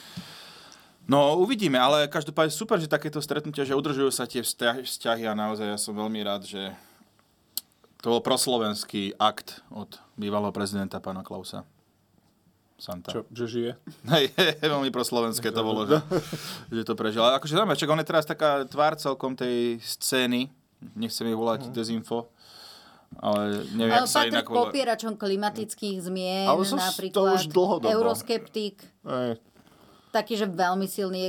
No, uvidíme, ale každopádne super, že takéto stretnutia, že udržujú sa tie vzťahy a naozaj ja som veľmi rád, že to bol proslovenský akt od bývalého prezidenta pána Klausa. Santa. Čo, že žije? Hej, veľmi proslovenské to bolo, že to prežil. Ale akože zaujímavé, on je teraz taká tvár celkom tej scény, nechcem ich volať dezinfo, ale neviem, jak sa inak volá. Popieračom klimatických zmien, ale napríklad euroskeptik. Aj. Taký, že veľmi silný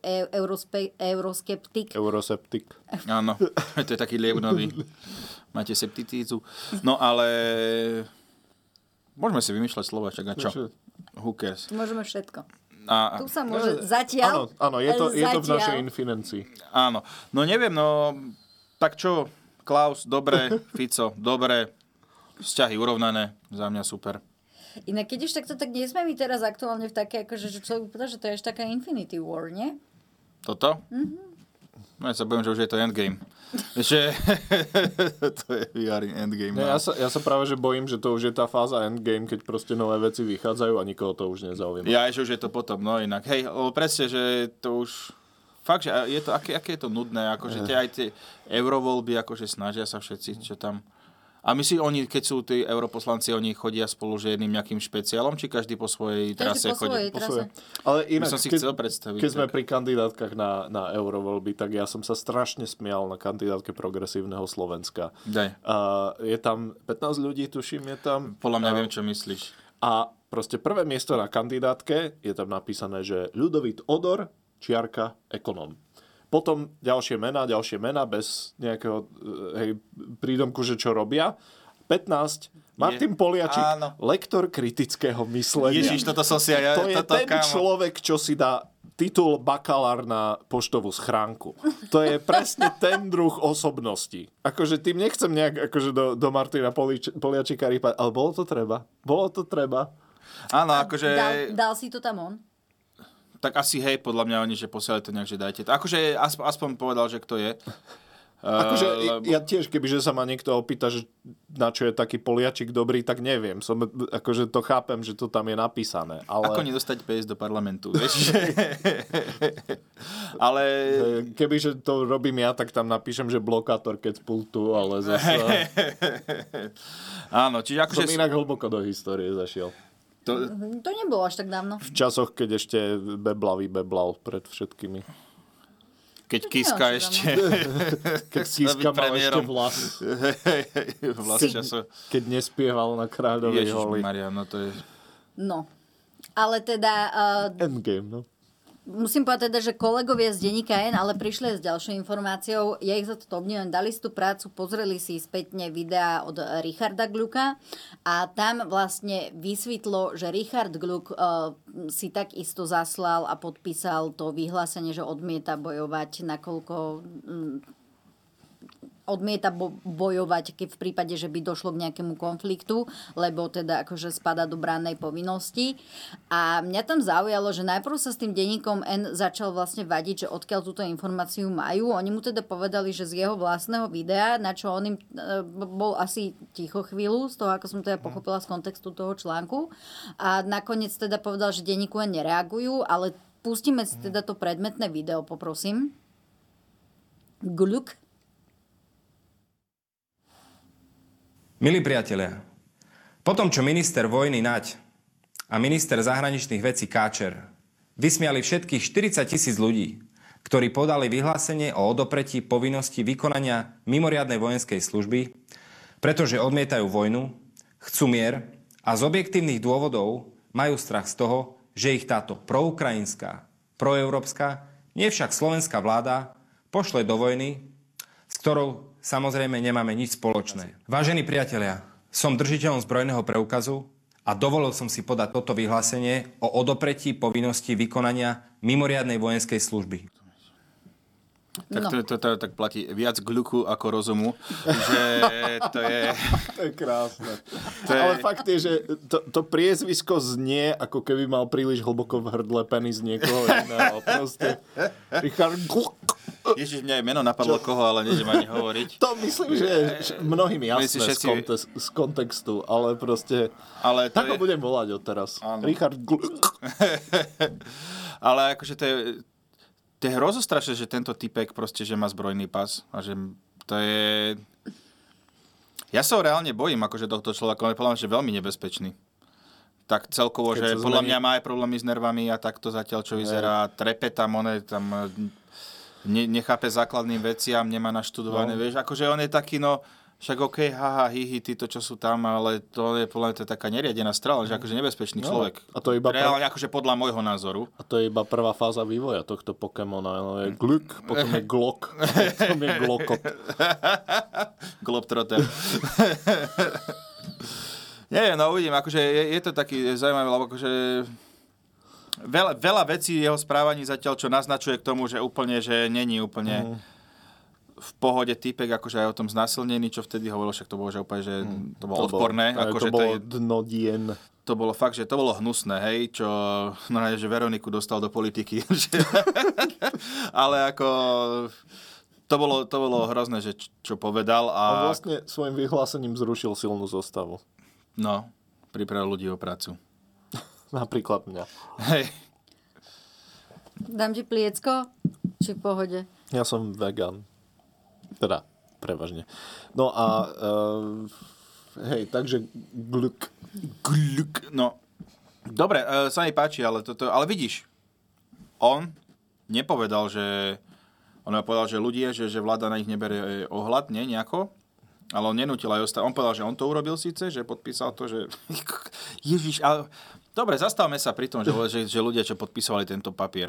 euroskeptik. Euroseptik. Áno, to je taký lievnový. Máte septitízu. No ale môžeme si vymýšľať slova, čak a čo? Who cares? Môžeme všetko. Tu sa môže zatiaľ. Áno, je to v našej infinancii. Áno. No neviem, tak čo? Klaus, dobre, Fico, dobre, vzťahy urovnané, za mňa super. Inak keď už takto, tak nie sme my teraz aktuálne v také, akože, že človek povedal, že to je až taká Infinity War, nie? Toto? No ja sa bojím, že už je to Endgame. Že to je VR Endgame. Ne, ja sa práve že bojím, že to už je tá fáza Endgame, keď proste nové veci vychádzajú a nikoho to už nezaujíma. Ja, že už je to potom, no inak. Hej, presne, že to už... Fakt, že je to, aké je to nudné, akože aj tie eurovoľby, akože snažia sa všetci, čo tam... A myslí oni, keď sú tí europoslanci, oni chodia spolu, že jedným nejakým špeciálom, či každý po svojej trase chodí? Po svojej trase. Ale inak, som si chcel predstaviť. Keď sme pri kandidátkach na eurovoľby, tak ja som sa strašne smial na kandidátke Progresívneho Slovenska. Je tam 15 ľudí, tuším, je tam. Podľa mňa viem, čo myslíš. A proste prvé miesto na kandidátke je tam napísané, že Ľudovít Odor, čiarka, ekonom. Potom ďalšie mená bez nejakého prídomku, že čo robia. 15. Martin Poliačik, lektor kritického myslenia. Ježiš, toto som si aj... To je ten človek, čo si dá titul bakalár na poštovú schránku. To je presne ten druh osobností. Akože tým nechcem nejak akože do Martina Poliačika rýpať, ale bolo to treba. Áno, akože... Dal si to tam on? Tak asi hej, podľa mňa oni, že posielali to nejak, že dajte. Akože aspoň povedal, že kto je. Akože ja tiež, kebyže sa ma niekto opýta, že na čo je taký Poliačik dobrý, tak neviem. Akože to chápem, že to tam je napísané. Ale... Ako nedostať PS do parlamentu, vieš? Ale... Kebyže to robím ja, tak tam napíšem, že blokátor, keď z pultu, ale zase... Áno, čiže akože... Som inak hlboko do histórie zašiel. To nebolo až tak dávno. V časoch, keď ešte beblal pred všetkými. Keď Kiska ešte... Keď Kiska mal ešte vlas. Vlas času. Keď nespieval na Kráľovej holi. Ježišmaria, no to je... No. Ale teda... Endgame, no. Musím povedať teda, že kolegovia z denníka N, ale prišli s ďalšou informáciou. Ja ich za to obdivujem. Dali si tú prácu, pozreli si spätne videá od Richarda Glucka a tam vlastne vysvetlo, že Richard Gluck si takisto zaslal a podpísal to vyhlásenie, že odmieta bojovať, nakoľko odmieta bojovať, keď v prípade, že by došlo k nejakému konfliktu, lebo teda akože spada do brannej povinnosti. A mňa tam zaujalo, že najprv sa s tým denníkom N začal vlastne vadiť, že odkiaľ túto informáciu majú. Oni mu teda povedali, že z jeho vlastného videa, na čo on im bol asi ticho chvíľu, z toho, ako som teda pochopila z kontextu toho článku. A nakoniec teda povedal, že denníku N nereagujú, ale pustíme si teda to predmetné video, poprosím. Gluck. Milí priatelia, potom čo minister vojny Naď a minister zahraničných vecí Káčer vysmiali všetkých 40 000 ľudí, ktorí podali vyhlásenie o odopretí povinnosti vykonania mimoriadnej vojenskej služby, pretože odmietajú vojnu, chcú mier a z objektívnych dôvodov majú strach z toho, že ich táto proukrajinská, proeurópska, nie však slovenská vláda pošle do vojny, s ktorou samozrejme nemáme nič spoločné. Vážení priatelia, som držiteľom zbrojného preukazu a dovolil som si podať toto vyhlásenie o odopretí povinnosti vykonania mimoriadnej vojenskej služby. Tak to tak platí viac gľuku ako rozumu, že to je... To je krásne. Ale fakt je, že to priezvisko znie, ako keby mal príliš hlboko v hrdle penis niekoho iného. Proste Richard Gluck. Ježiš, mňa aj meno napadlo koho, ale nejdem ani hovoriť. To myslím, že mnohým jasné z kontextu, ale proste... Ale tak ho budem volať odteraz. Richard Gluck. Ale akože to je hrozostrašné, že tento typek proste, že má zbrojný pas a že to je... Ja sa ho reálne bojím, akože tohto človeka, ale podľa mňa, že veľmi nebezpečný. Tak celkovo, že podľa mňa má aj problémy s nervami a takto zatiaľ, čo vyzerá, trepe tam, nechápe základným veciam, nemá naštudované, vieš, akože on je taký, však okej, haha, hihi, títo, čo sú tam, ale to je podľa mňa taká neriadená strela, že akože nebezpečný človek. A to iba reálne, akože podľa môjho názoru. A to je iba prvá fáza vývoja tohto Pokémona. Je Gluck, potom je Glock, potom je Glockot. Globetrotter. Neviem, uvidím, akože je to taký zaujímavý, lebo akože veľa vecí jeho správaní zatiaľ, čo naznačuje k tomu, že úplne, že není úplne v pohode týpek, akože aj o tom znásilnení, čo vtedy hovoril, však to bolo, že úplne, že to bolo odporné. To bolo dno dien. To bolo fakt, že to bolo hnusné, hej, čo, že Veroniku dostal do politiky. Ale ako, to bolo hrozné, že čo povedal. A vlastne svojim vyhlásením zrušil silnú zostavu. No, pripravil ľudí o prácu. Napríklad mňa. Hej. Dám ti pliecko? Či v pohode? Ja som vegan. Teda, prevažne. No a hej, takže Gluck. No, dobre, sa mi páči, ale vidíš, on nepovedal, že ľudia, že vláda na nich neberie ohľad, nie, nejako, ale on nenútil aj ostatných. On povedal, že on to urobil síce, že podpísal to, že Ježiš, ale dobre, zastavme sa pri tom, že ľudia, čo podpísali tento papier.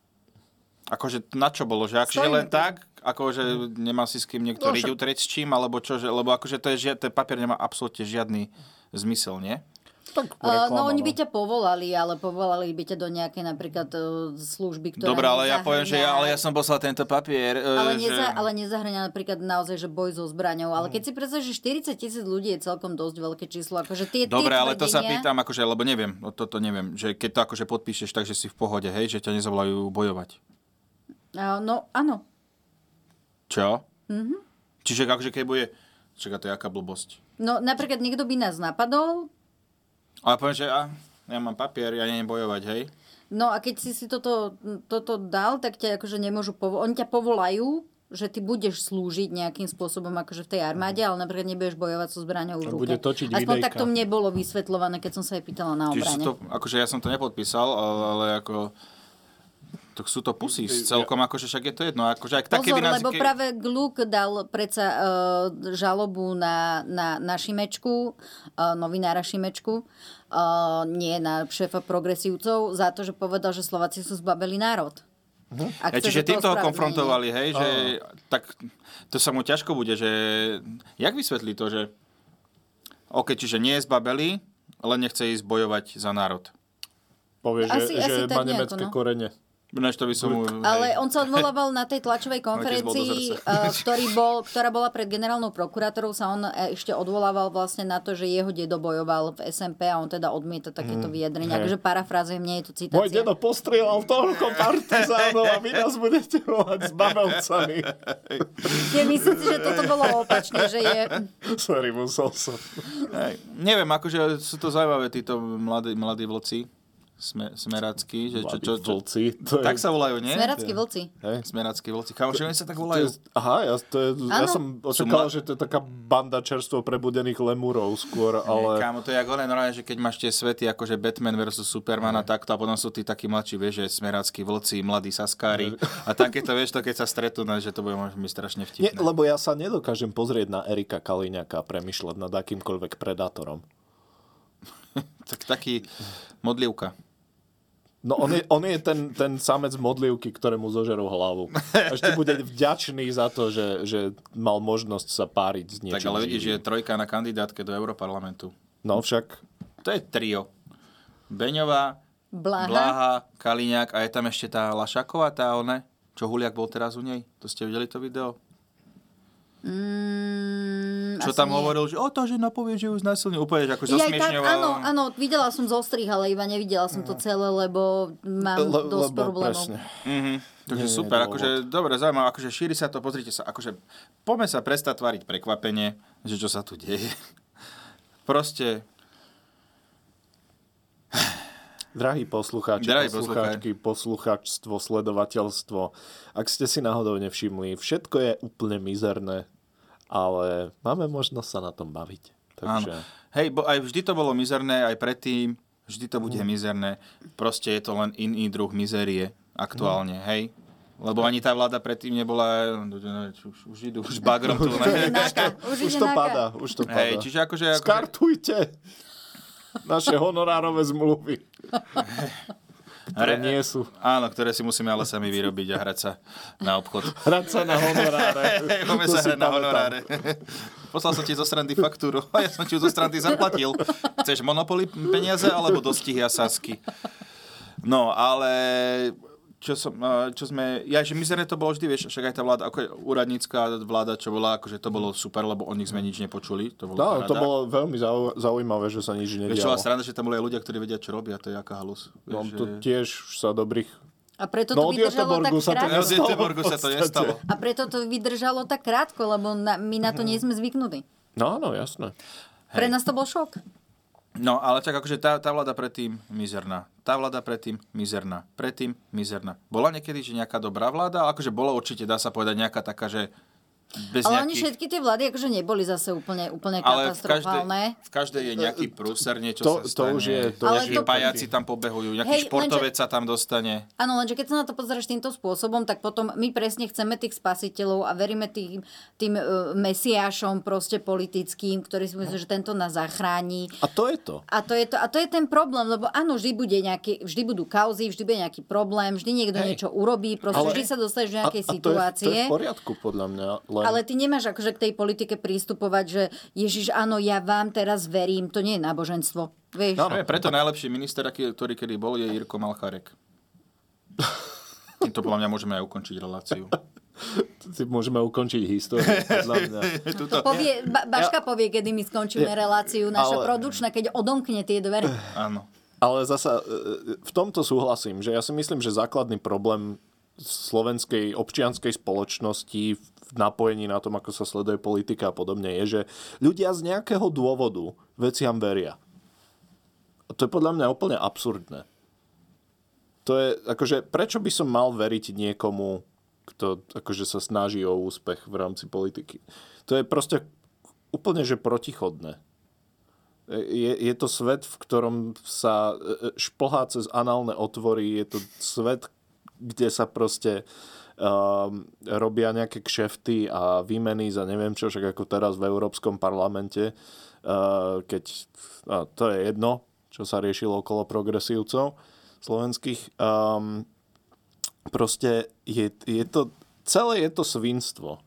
Akože na čo bolo? Že akože len tak? Akože nemá si s kým niekto riť utrieť s čím? Alebo čo? Lebo akože ten papier nemá absolútne žiadny zmysel, nie? No oni by ťa povolali, ale povolali by ťa do nejakej napríklad služby, ktorá dobre, ale ja poviem, že ja som poslal tento papier. Ale nezahrania napríklad naozaj, že boj so zbraňou. Ale keď si predstavíš, že 40 000 ľudí je celkom dosť veľké číslo. Akože dobre, ale to sa pýtam, akože, lebo neviem, toto neviem, že keď to akože podpíšeš tak, že si v pohode, hej, že ťa nezavolajú bojovať. No, áno. Čo? Mhm. Čiže akože keď bude... Čaká, to je aká blbosť. No, napríklad niekto by nás napadol. Ale poviem, že ja mám papier, ja neviem bojovať, hej? No a keď si toto dal, tak ťa akože nemôžu oni ťa povolajú, že ty budeš slúžiť nejakým spôsobom akože v tej armáde, ale napríklad nebudeš bojovať so zbraňou v ruke. Bude točiť aspoň videjka. Tak to mne bolo vysvetľované, keď som sa aj pýtala na obrane. Akože ja som to nepodpísal, ale ako... Tak sú to pusy, celkom akože však je to jedno. Akože ak také lebo práve Gluck dal predsa žalobu na Šimečku, novinára Šimečku, nie na šéfa progresívcov, za to, že povedal, že Slováci sú zbabelý národ. Čiže týmto ho konfrontovali, hej, že tak to sa mu ťažko bude, že jak vysvetlí to, že čiže nie je zbabelý, ale nechce ísť bojovať za národ. Povie, že má nemecké korene. Ale on sa odvolával na tej tlačovej konferencii, ktorá bola pred generálnou prokurátorou, sa on ešte odvolával vlastne na to, že jeho dedo bojoval v SMP a on teda odmieta takéto vyjadrenia. Takže parafrázujem, nie je to citácia. Môj dedo postrieľal toľko partizánov a vy nás budete volať s babelcami. Myslím si, že toto bolo opačne, že je... Sorry, musel som. Neviem, akože sú to zaujímavé títo mladí vlci Smerácky. Že Vlci. Tak sa volajú, nie? Smerácky vlci. Smerácky vlci. Kamoši, oni sa tak volajú. Ja som očakal, že to je taká banda čerstvo prebudených lemúrov skôr, ale... Kámo, to je jak normálne, že keď máš tie svety, akože Batman versus Superman a takto, a potom sú tí takí mladší, vieš, že smerácky vlci, mladí saskári. A takéto, vieš, to keď sa stretnú, že to bude možno mi strašne vtipné. Nie, lebo ja sa nedokážem pozrieť na Erika Kaliňaka a premýšľať nad akýmkoľvek predátorom. Taký modlivka. No on je ten samec modlivky, ktorému zožerú hlavu. A ešte bude vďačný za to, že mal možnosť sa páriť s niečím. Tak ale vidíš, že je trojka na kandidátke do Europarlamentu. No však. To je trio. Beňová, Bláha, Kaliňák a je tam ešte tá Lašáková, tá one, čo Huliak bol teraz u nej. To ste videli to video? Čo tam hovoril, že tá žena povie, že ju znásilnil. Úplne, že ako zosmiešňoval. Áno, videla som zostrih, ale iba nevidela som to celé, lebo mám dosť problémov. Takže super, akože dobre, zaujímavé, akože šíri sa to, pozrite sa, akože poďme sa prestať tváriť prekvapenie, že čo sa tu deje. Proste... Drahí poslucháči, poslucháčky, poslucháčstvo, sledovateľstvo, ak ste si náhodou nevšimli, všetko je úplne mizerné, ale máme možnosť sa na tom baviť. Takže... Hej, aj vždy to bolo mizerné, aj predtým, vždy to bude mizerné. Proste je to len iný druh mizérie aktuálne, hej? Lebo ani tá vláda predtým nebola, už idú, už bagrom tu. Už to padá. Hej, čiže akože... Skartujte naše honorárové zmluvy. Ktoré nie sú. Áno, ktoré si musíme ale sami vyrobiť a hrať sa na obchod. Hrať sa na honoráre. Poďme sa hrať na honoráre. Poslal som ti zo Strandy faktúru a ja som ti zo Strandy zaplatil. Chceš Monopoly peniaze alebo dostihy a sasky? No, ale... Že mizerné to bolo vždy, vieš, však aj tá vláda, ako úradnícka vláda, čo bola, akože to bolo super, lebo o nich sme nič nepočuli. To bolo paráda. To bolo veľmi zaujímavé, že sa nič nedialo. Vieš, čo bola sranda, že tam boli aj ľudia, ktorí vedia, čo robia, to je aká halus. No, to tiež sa dobrých... A preto to vydržalo tak krátko. Od Göteborgu sa to nestalo. A preto to vydržalo tak krátko, lebo my na to nie sme zvyknutí. No, jasné. Pre nás to bol šok. No, ale tak akože tá vláda predtým mizerná. Tá vláda predtým mizerná. Predtým mizerná. Bola niekedy, že nejaká dobrá vláda? Akože bola určite, dá sa povedať, nejaká taká, že bez ale nejakých... oni všetky tie vlády akože neboli zase úplne katastrofálne. V každej je nejaký prúser, niečo sa stane. Nejakí pajáci tam pobehujú, nejaký športovec sa tam dostane. Áno, lenže keď sa na to pozeráš týmto spôsobom, tak potom my presne chceme tých spasiteľov a veríme tým mesiášom proste politickým, ktorí si myslí, že tento nás zachráni. A to je to. A to je ten problém, lebo áno, vždy budú kauzy, vždy bude nejaký problém, vždy niekto niečo urobí, proste vždy sa dostaneš do nejakej situácie. To je v poriadku podľa mňa. Ale ty nemáš akože k tej politike prístupovať, že Ježiš, áno, ja vám teraz verím. To nie je náboženstvo. Vieš? No, preto najlepší minister, ktorý kedy bol, je Jirko Malcharek. Týmto podľa mňa môžeme aj ukončiť reláciu. Môžeme ukončiť históriu. Baška povie, kedy my skončíme reláciu. Naša produkčná, keď odomkne tie dvere. Áno. Ale zasa v tomto súhlasím, že ja si myslím, že základný problém slovenskej občianskej spoločnosti v napojení na tom, ako sa sleduje politika a podobne, je, že ľudia z nejakého dôvodu veciam veria. A to je podľa mňa úplne absurdné. To je, akože, prečo by som mal veriť niekomu, kto akože sa snaží o úspech v rámci politiky? To je proste úplne, že protichodné. Je to svet, v ktorom sa šplhá cez análne otvory, je to svet, kde sa proste robia nejaké kšefty a výmeny za neviem čo, však ako teraz v Európskom parlamente, keď to je jedno, čo sa riešilo okolo progresívcov slovenských. Proste celé je to svinstvo.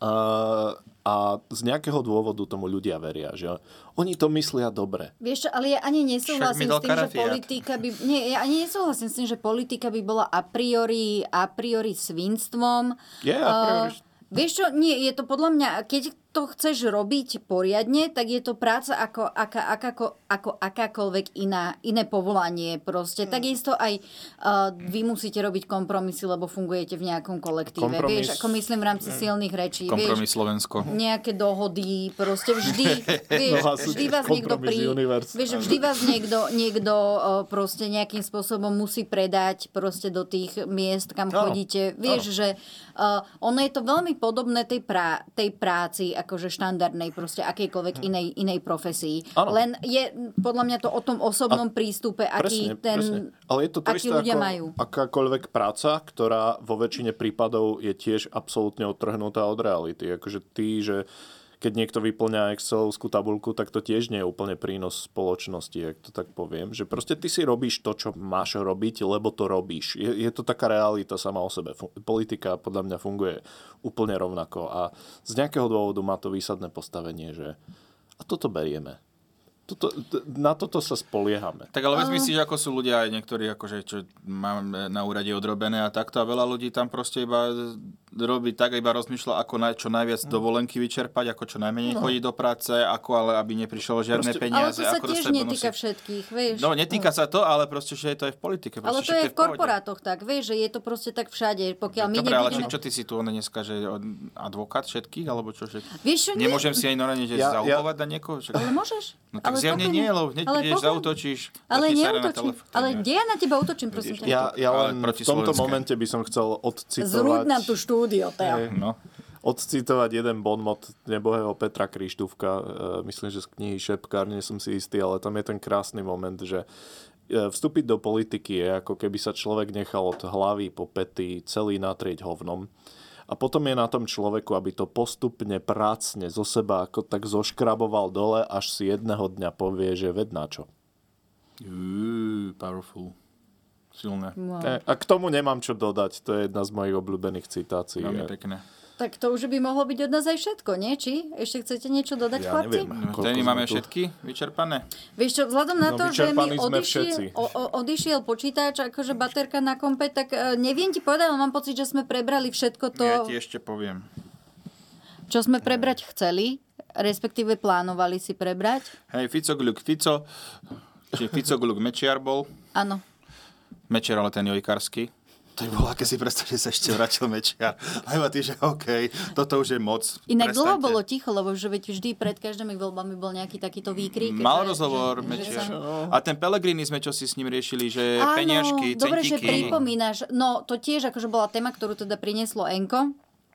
A z nejakého dôvodu tomu ľudia veria, že oni to myslia dobre. Vieš čo, ale ja ani nesúhlasím s tým, že politika by... Nie, ja ani nesúhlasím s tým, že politika by bola a priori svinstvom. Je a priori... Vieš čo, nie, je to podľa mňa, keď to chceš robiť poriadne, tak je to práca ako akákoľvek iné povolanie. Proste. Takisto aj vy musíte robiť kompromisy, lebo fungujete v nejakom kolektíve. Vieš, ako myslím v rámci silných rečí. Kompromis Slovensko. Nejaké dohody, proste vždy. Vieš, vždy vás niekto proste nejakým spôsobom musí predať proste do tých miest, kam chodíte. Vieš, že ono je to veľmi podobné tej práci, akože štandardnej, proste akejkoľvek inej profesii. Ano. Len je podľa mňa to o tom osobnom prístupe, aký presne. Ale je to to isté ľudia ako majú. Akákoľvek práca, ktorá vo väčšine prípadov je tiež absolútne odtrhnutá od reality. Akože že keď niekto vyplňa Excelovskú tabuľku, tak to tiež nie je úplne prínos spoločnosti, ak to tak poviem. Že proste ty si robíš to, čo máš robiť, lebo to robíš. Je to taká realita sama o sebe. Politika podľa mňa funguje úplne rovnako a z nejakého dôvodu má to výsadné postavenie, že a toto berieme. Na toto sa spoliehame. Tak ale vezmi si, že ako sú ľudia aj niektorí, akože, čo mám na úrade odrobené a takto a veľa ľudí tam proste iba robí tak, iba rozmýšľa, ako čo najviac dovolenky vyčerpať, ako čo najmenej chodiť do práce, ako ale aby neprišlo žiadne peniaze. Ale to sa tiež netýka všetkých, vieš. No, netýka sa to, ale proste, že je to aj v politike. Ale to je v korporátoch tak, vieš, že je to proste tak všade. Pokiaľ my dobre, ale nebudeme... čo ty si tu dneska, že advokát všetkých, alebo čo? Vieš, čo, nemôžem si aj normálne zaútovať na niekoho? Ale môžeš. No tak zjavne nie, lebo hneď ideš, zaútočíš. Ale neútočím. Ale kde ja na teba útočím, prosím ťa? Ja len v tomto momente by som chcel odcitovať... Zrúď nám tú štúdio, Teo. No. Odcitovať jeden bonmot nebohého Petra Krištúfka, myslím, že z knihy Šepkár, nie som si istý, ale tam je ten krásny moment, že vstúpiť do politiky je ako keby sa človek nechal od hlavy po pety celý natrieť hovnom. A potom je na tom človeku, aby to postupne prácne zo seba ako tak zoškraboval dole, až si jedného dňa povie, že ved na čo. Powerful. Silné. Wow. A k tomu nemám čo dodať. To je jedna z mojich obľúbených citácií. Veľmi pekné. Tak to už by mohlo byť od nás aj všetko, nie? Či? Ešte chcete niečo dodať, Ja chlapci? neviem. Témy máme všetky vyčerpané? Vieš čo, vzhľadom na to, že mi vyčerpaní sme odišiel počítač, akože baterka na kompe, tak neviem ti povedať, ale mám pocit, že sme prebrali všetko to, Ja ti ešte poviem. čo sme prebrať chceli, respektíve plánovali si prebrať. Hej, Fico, či Fico, Gľuk, Mečiar bol. Áno. Mečiar, ale ten jojkarský. To by bolo, aké si predstav, že sa ešte vrátil Mečiar. Lebo ty, že OK, toto už je moc. Inak prestaňte. dlho bolo ticho, lebo že veď vždy pred každými voľbami bol nejaký takýto výkrik. Mal rozhovor Mečiar. A ten Pellegrini sme čo si s ním riešili, že peniažky, centíky. Dobre, že pripomínaš. No, to tiež akože bola téma, ktorú teda prinieslo Enko.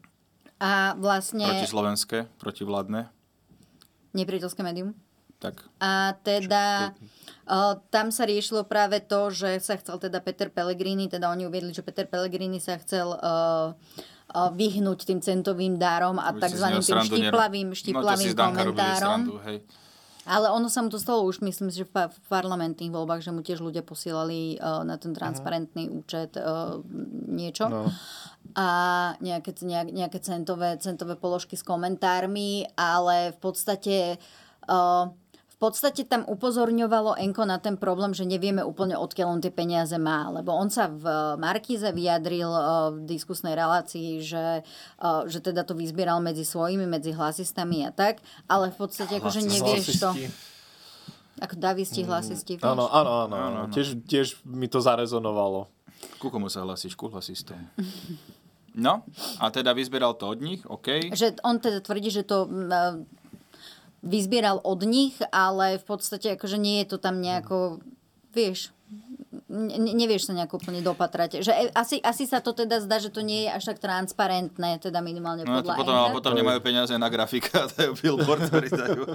A vlastne... Protislovenské, protivládne. Nepriateľské médium. Tak. A teda tam sa riešilo práve to, že sa chcel teda Peter Pellegrini, teda oni uviedli, že Peter Pellegrini sa chcel vyhnúť tým centovým dárom a takzvaným tým štiplavým komentárom. Ale ono sa mu to stalo už, myslím si, že v parlamentných voľbách, že mu tiež ľudia posielali na ten transparentný účet niečo. No. A nejaké centové položky s komentármi, ale v podstate tam upozorňovalo Enko na ten problém, že nevieme úplne odkiaľ on tie peniaze má. Lebo on sa v Markíze vyjadril v diskusnej relácii, že teda to vyzbieral medzi svojimi, medzi hlasistami a tak, ale v podstate akože nevieš to. Ako davisti, hlasisti. Áno. Tiež mi to zarezonovalo. Ku komu sa hlasíš? Ku hlasistom. No, a teda vyzbieral to od nich, OK. Že on teda tvrdí, že to vyzbieral od nich, ale v podstate akože nie je to tam nejako, vieš, nevieš sa nejako úplne dopatrať. Že asi sa to teda zdá, že to nie je až tak transparentné, teda minimálne podľa Enka. Potom nemajú peniaze na grafika, to je billboard, ktorý dajú.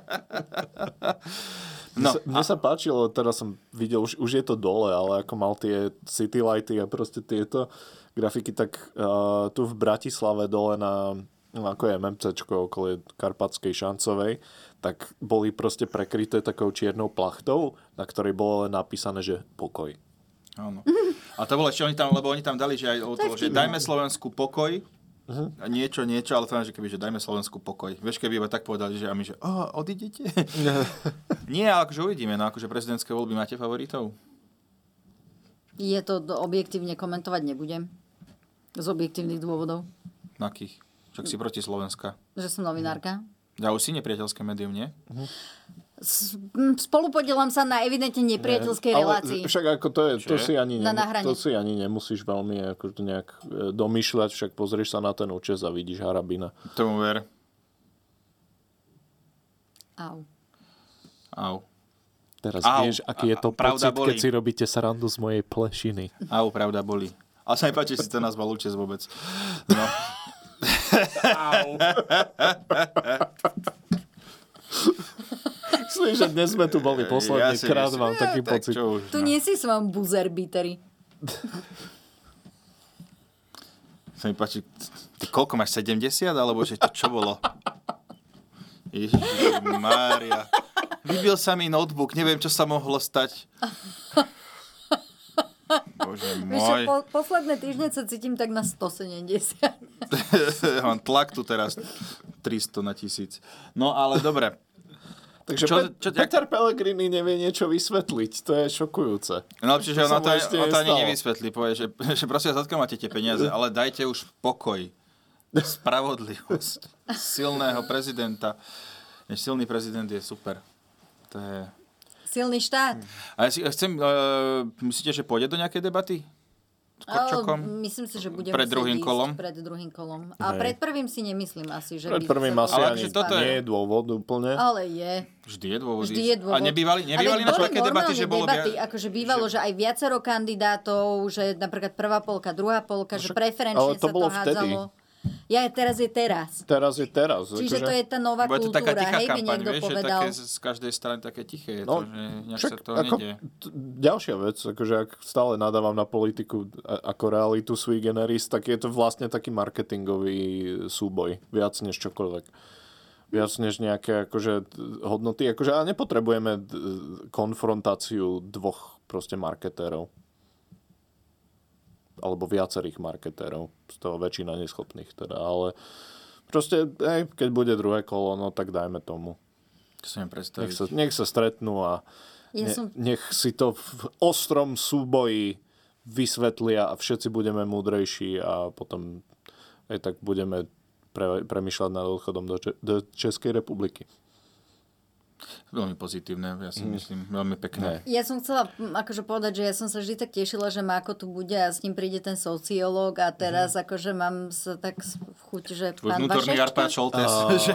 Mne sa páčilo, teraz som videl, už je to dole, ale ako mal tie city lighty a proste tieto grafiky, tak tu v Bratislave dole na ako je MMCčko okolo Karpatskej Šancovej, tak boli proste prekryté takou čiernou plachtou, na ktorej bolo len napísané, že pokoj. Áno. A to bolo ešte, lebo oni tam dali, že aj o to, že dajme Slovensku pokoj, a niečo, ale to je, že keby, že dajme Slovensku pokoj. Vieš, keby iba tak povedali, že a my, že odídete? Nie, ale akože uvidíme, no akože prezidentské voľby máte favoritov? Je to objektívne komentovať nebudem. Z objektívnych dôvodov. Akých? Však si proti Slovenska. Že som novinárka. Ja už si nepriateľské médium, nie? Spolupodielam sa na evidentne nepriateľskej relácii. Ale však ako to si ani, to si ani nemusíš veľmi ako nejak domýšľať, však pozrieš sa na ten účes a vidíš Harabina. Tomu ver. Au. Teraz vieš, aký je to pocit, keď si robíte srandu z mojej plešiny. Au, pravda boli. Ale sa mi páči, že si to nazval účes vôbec. No. Au. Myslím, že dnes sme tu boli posledný krát, mám taký pocit. Tu nie si s vám buzerbitery. Sa mi páči, ty koľko máš, 70? Alebo že to čo bolo? Ježišmária. Vybil sa mi notebook, neviem, čo sa mohlo stať. Bože môj. Posledné týždne sa cítim tak na 170. Mám tlak tu teraz 300 na 1000. No ale dobre. Takže Peter Pellegrini nevie niečo vysvetliť. To je šokujúce. No, čiže on to ani nevysvetlí. Povie, že prosím vás, odkiaľ máte tie peniaze, ale dajte už pokoj. Spravodlivosť. Silného prezidenta. Silný prezident je super. To je... Silný štát. A ja myslíte, že pôjde do nejakej debaty? Myslím si, že budeme pred druhým kolom. Pred druhým kolom. A pred prvým si nemyslím asi, že pred prvým asi ani nie je dôvod úplne. Ale je. Vždy je dôvod. A nebývali na také debaty, že bolo debaty, akože bývalo, že aj viacero kandidátov, že napríklad prvá polka, druhá polka, že preferenčne sa to hádzalo. Teraz je teraz. Teraz je teraz. Čiže to je tá nová kultúra. Hej, by niekto povedal. Také, z každej strany také tiché je to, že nejak sa to nedie. Ďalšia vec, akože ak stále nadávam na politiku ako realitu sui generis, tak je to vlastne taký marketingový súboj. Viac než čokoľvek. Viac než nejaké akože hodnoty. Akože, a nepotrebujeme konfrontáciu dvoch proste marketérov. Alebo viacerých marketérov, z toho väčšina neschopných teda, ale proste, keď bude druhé kolo, no tak dajme tomu. Nech sa stretnú a nech si to v ostrom súboji vysvetlia a všetci budeme múdrejší a potom tak budeme premýšľať nad odchodom do Českej republiky. Veľmi pozitívne, ja si myslím, veľmi pekné. Ja som chcela akože povedať, že ja som sa vždy tak tešila, že Máko tu bude a s ním príde ten sociológ a teraz akože mám sa tak chuť, že tvoj vnútorný Arpád Šoltes.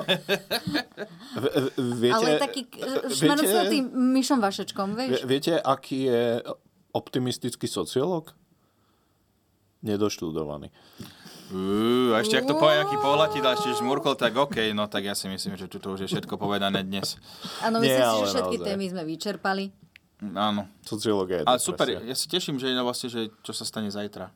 Ale taký šmarusnutý Mišom Vašečkom, vieš? Viete, aký je optimistický sociológ? Nedoštudovaný. A ešte ak to povie, aký pohľad ti dá ešte žmurkol, tak okej, no tak ja si myslím, že tu už je všetko povedané dnes. Áno, myslím si, že všetky témy sme vyčerpali. Áno. Sociológia je ale super, ja si teším, že vlastne, že čo sa stane zajtra.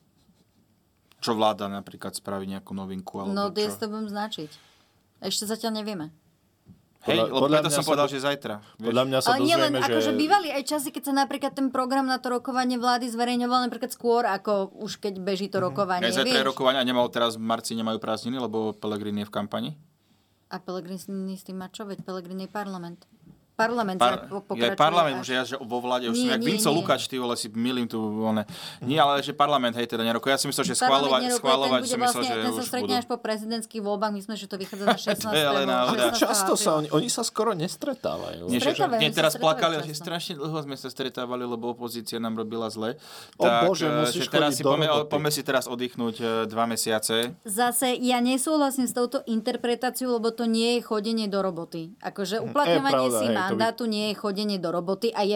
Čo vláda napríklad spraví nejakú novinku. Alebo no, ja si to budem značiť. Ešte zatiaľ nevieme. Hej, lebo preto som povedal, že zajtra. Podľa mňa sa dozvieme, ale nie len, akože bývali aj časy, keď sa napríklad ten program na to rokovanie vlády zverejňoval napríklad skôr, ako už keď beží to rokovanie. Aj zajtra je rokovanie a teraz v marci nemajú prázdniny, lebo Pellegrini je v kampani? A Pellegrini s tým má čo? Veď Pellegrini je parlament. Parlament pokračuje. Parlament, že ja že vo vláde už som jak Vinco Lukáč, ty vole, si milím tu. Nie, ale že parlament, hej, teda nerokuje. Ja si myslel, že schváľovať som myslel, že ten sa stretne až po prezidentských voľbách, myslím, že to vychádza na 16. Často sa, oni sa skoro nestretávajú. Nie, teraz plakali, že strašne dlho sme sa stretávali, lebo opozícia nám robila zle. Bože, musíš chodiť do roboty. Poďme si teraz oddychnúť 2 mesiace. Zase ja nesúhlasím s touto interpretáciou, lebo to nie je chodenie do roboty. Akože uplatňovanie si mandátu nie je chodenie do roboty a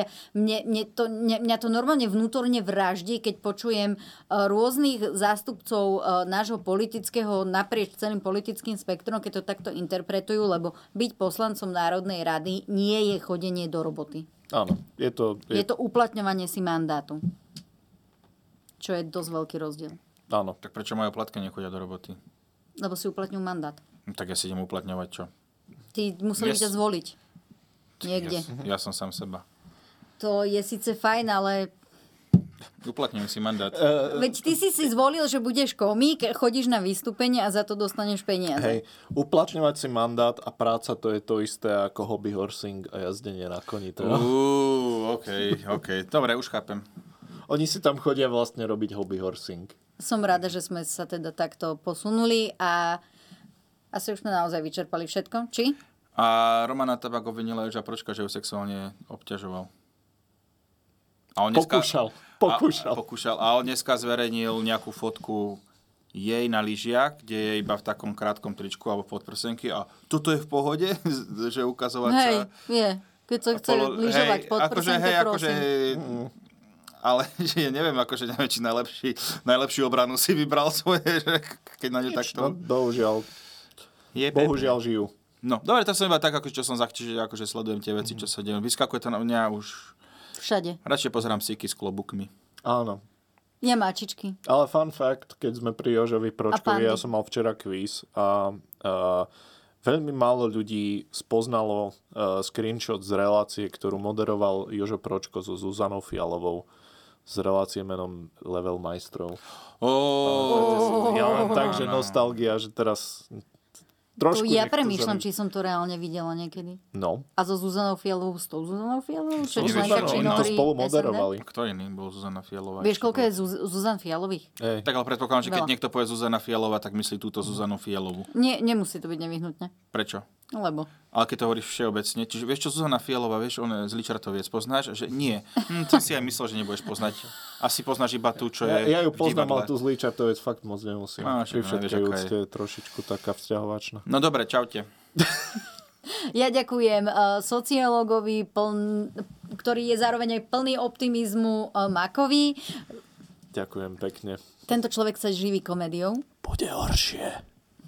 mňa to normálne vnútorne vraždí, keď počujem rôznych zástupcov nášho politického naprieč celým politickým spektrom, keď to takto interpretujú, lebo byť poslancom Národnej rady nie je chodenie do roboty. Áno. Je to uplatňovanie si mandátu. Čo je dosť veľký rozdiel. Áno. Tak prečo moje oplatky nechodia do roboty? Lebo si uplatňujú mandát. Tak ja si idem uplatňovať čo? Ty museli ťa zvoliť. Niekde. Ja som sám seba. To je síce fajn, ale... Uplatním si mandát. Veď ty si zvolil, že budeš komik, chodíš na vystúpenie a za to dostaneš peniaze. Hej, uplatňovať si mandát a práca to je to isté ako hobby horsing a jazdenie na koni. OK. Dobre, už chápem. Oni si tam chodia vlastne robiť hobby horsing. Som rada, že sme sa teda takto posunuli a Asi už sme naozaj vyčerpali všetko. Či? A Romana Tabak obvinila Joža Pročka, že ju sexuálne obťažoval. A on Pokúšal. A on dneska zverejnil nejakú fotku jej na lyžiach, kde je iba v takom krátkom tričku alebo podprsenky a toto je v pohode, že ukazovať sa... Hej, je. Keď sa chce lyžovať podprsenke, prosím. Ale že neviem, či najlepšiu obranu si vybral svoje, že keď na ňu takto... No, bohužiaľ žijú. No, dobre, to som iba tak, čo som čiže akože sledujem tie veci, čo sa dejú. Vyskakuje to na mňa už... Všade. Radšej pozerám síky s klobúkmi. Áno. Ja máčičky. Ale fun fact, keď sme pri Jožovi Pročkovi, ja som mal včera kvíz a veľmi málo ľudí spoznalo screenshot z relácie, ktorú moderoval Jožo Pročko so Zuzanou Fialovou z relácie menom Level majstrov. Ja mám takže nostalgia, že teraz... Trošku ja premýšľam, či som to reálne videla niekedy. No. A so Zuzanou Fialovou, s tou Zuzanou Fialovou? Oni to spolu moderovali. Kto iný bol Zuzana Fialová? Vieš, koľko je Zuzan Fialových? Tak ale predpokladám, že keď niekto povie Zuzana Fialová, tak myslí túto Zuzanu Fialovú. Nie, nemusí to byť nevyhnutne. Prečo? Lebo. Ale keď to hovoríš všeobecne, čiže vieš čo, Zuzana Fialová, vieš, on z Ličartoviec, poznáš? Že nie. Ty si aj myslel, že nebudeš poznať. Asi poznáš iba tú, čo je ja ju poznám, ale tú z Ličartoviec fakt moc nemusím. Pri všetkej úcte je trošičku taká vzťahovačná. No dobre, čaute. Ja ďakujem sociológovi, ktorý je zároveň aj plný optimizmu, Makovi. Ďakujem pekne. Tento človek sa živí komédiou. Bude horšie.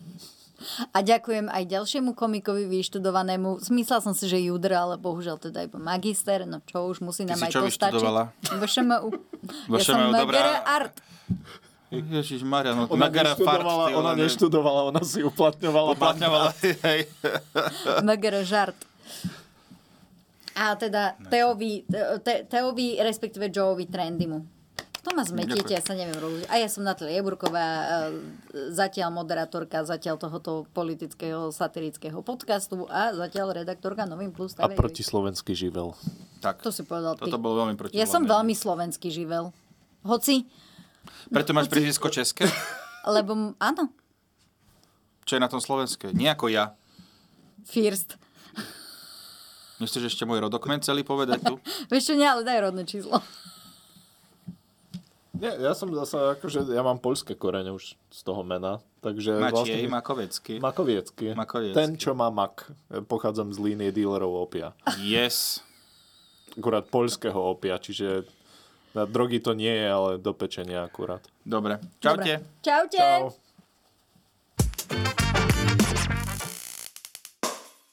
A ďakujem aj ďalšiemu komikovi vyštudovanému. Myslela som si, že Judr, ale bohužiaľ teda iba magister. No čo už musí nám aj to stačiť. Ty si čo vyštudovala? VŠMU. Ja som Magere Art. Ježišmaria, no ona neštudovala, ona si uplatňovala. Hej. Magere Žart. A teda Teovi, respektíve Joeovi Trendymu. To ma zmetiete, ja sa neviem rozliť. A ja som Natália Jeburková, zatiaľ moderátorka zatiaľ tohoto politického satirického podcastu a zatiaľ redaktorka Novým Plus TV. A protislovenský živel. Tak. To si povedal ty. Toto bol veľmi protislovenský. Ja som veľmi slovenský živel. Hoci... Preto máš prízvisko české? Lebo áno. Čo je na tom slovenské? Nie ako ja. First. Nechceš ešte môj rodokmen celý povedať tu? Vieš čo, nie, ale daj rodné číslo. Nie, ja som zasa, akože ja mám poľské korene už z toho mena, takže Mačiej, vlastne... Makoviecky. Ten, čo má mak. Pochádzam z línie dílerov opia. Yes. Akurát poľského opia, čiže na drogy to nie je, ale do pečenia akurát. Dobre. Čaute. Čaute. Čau.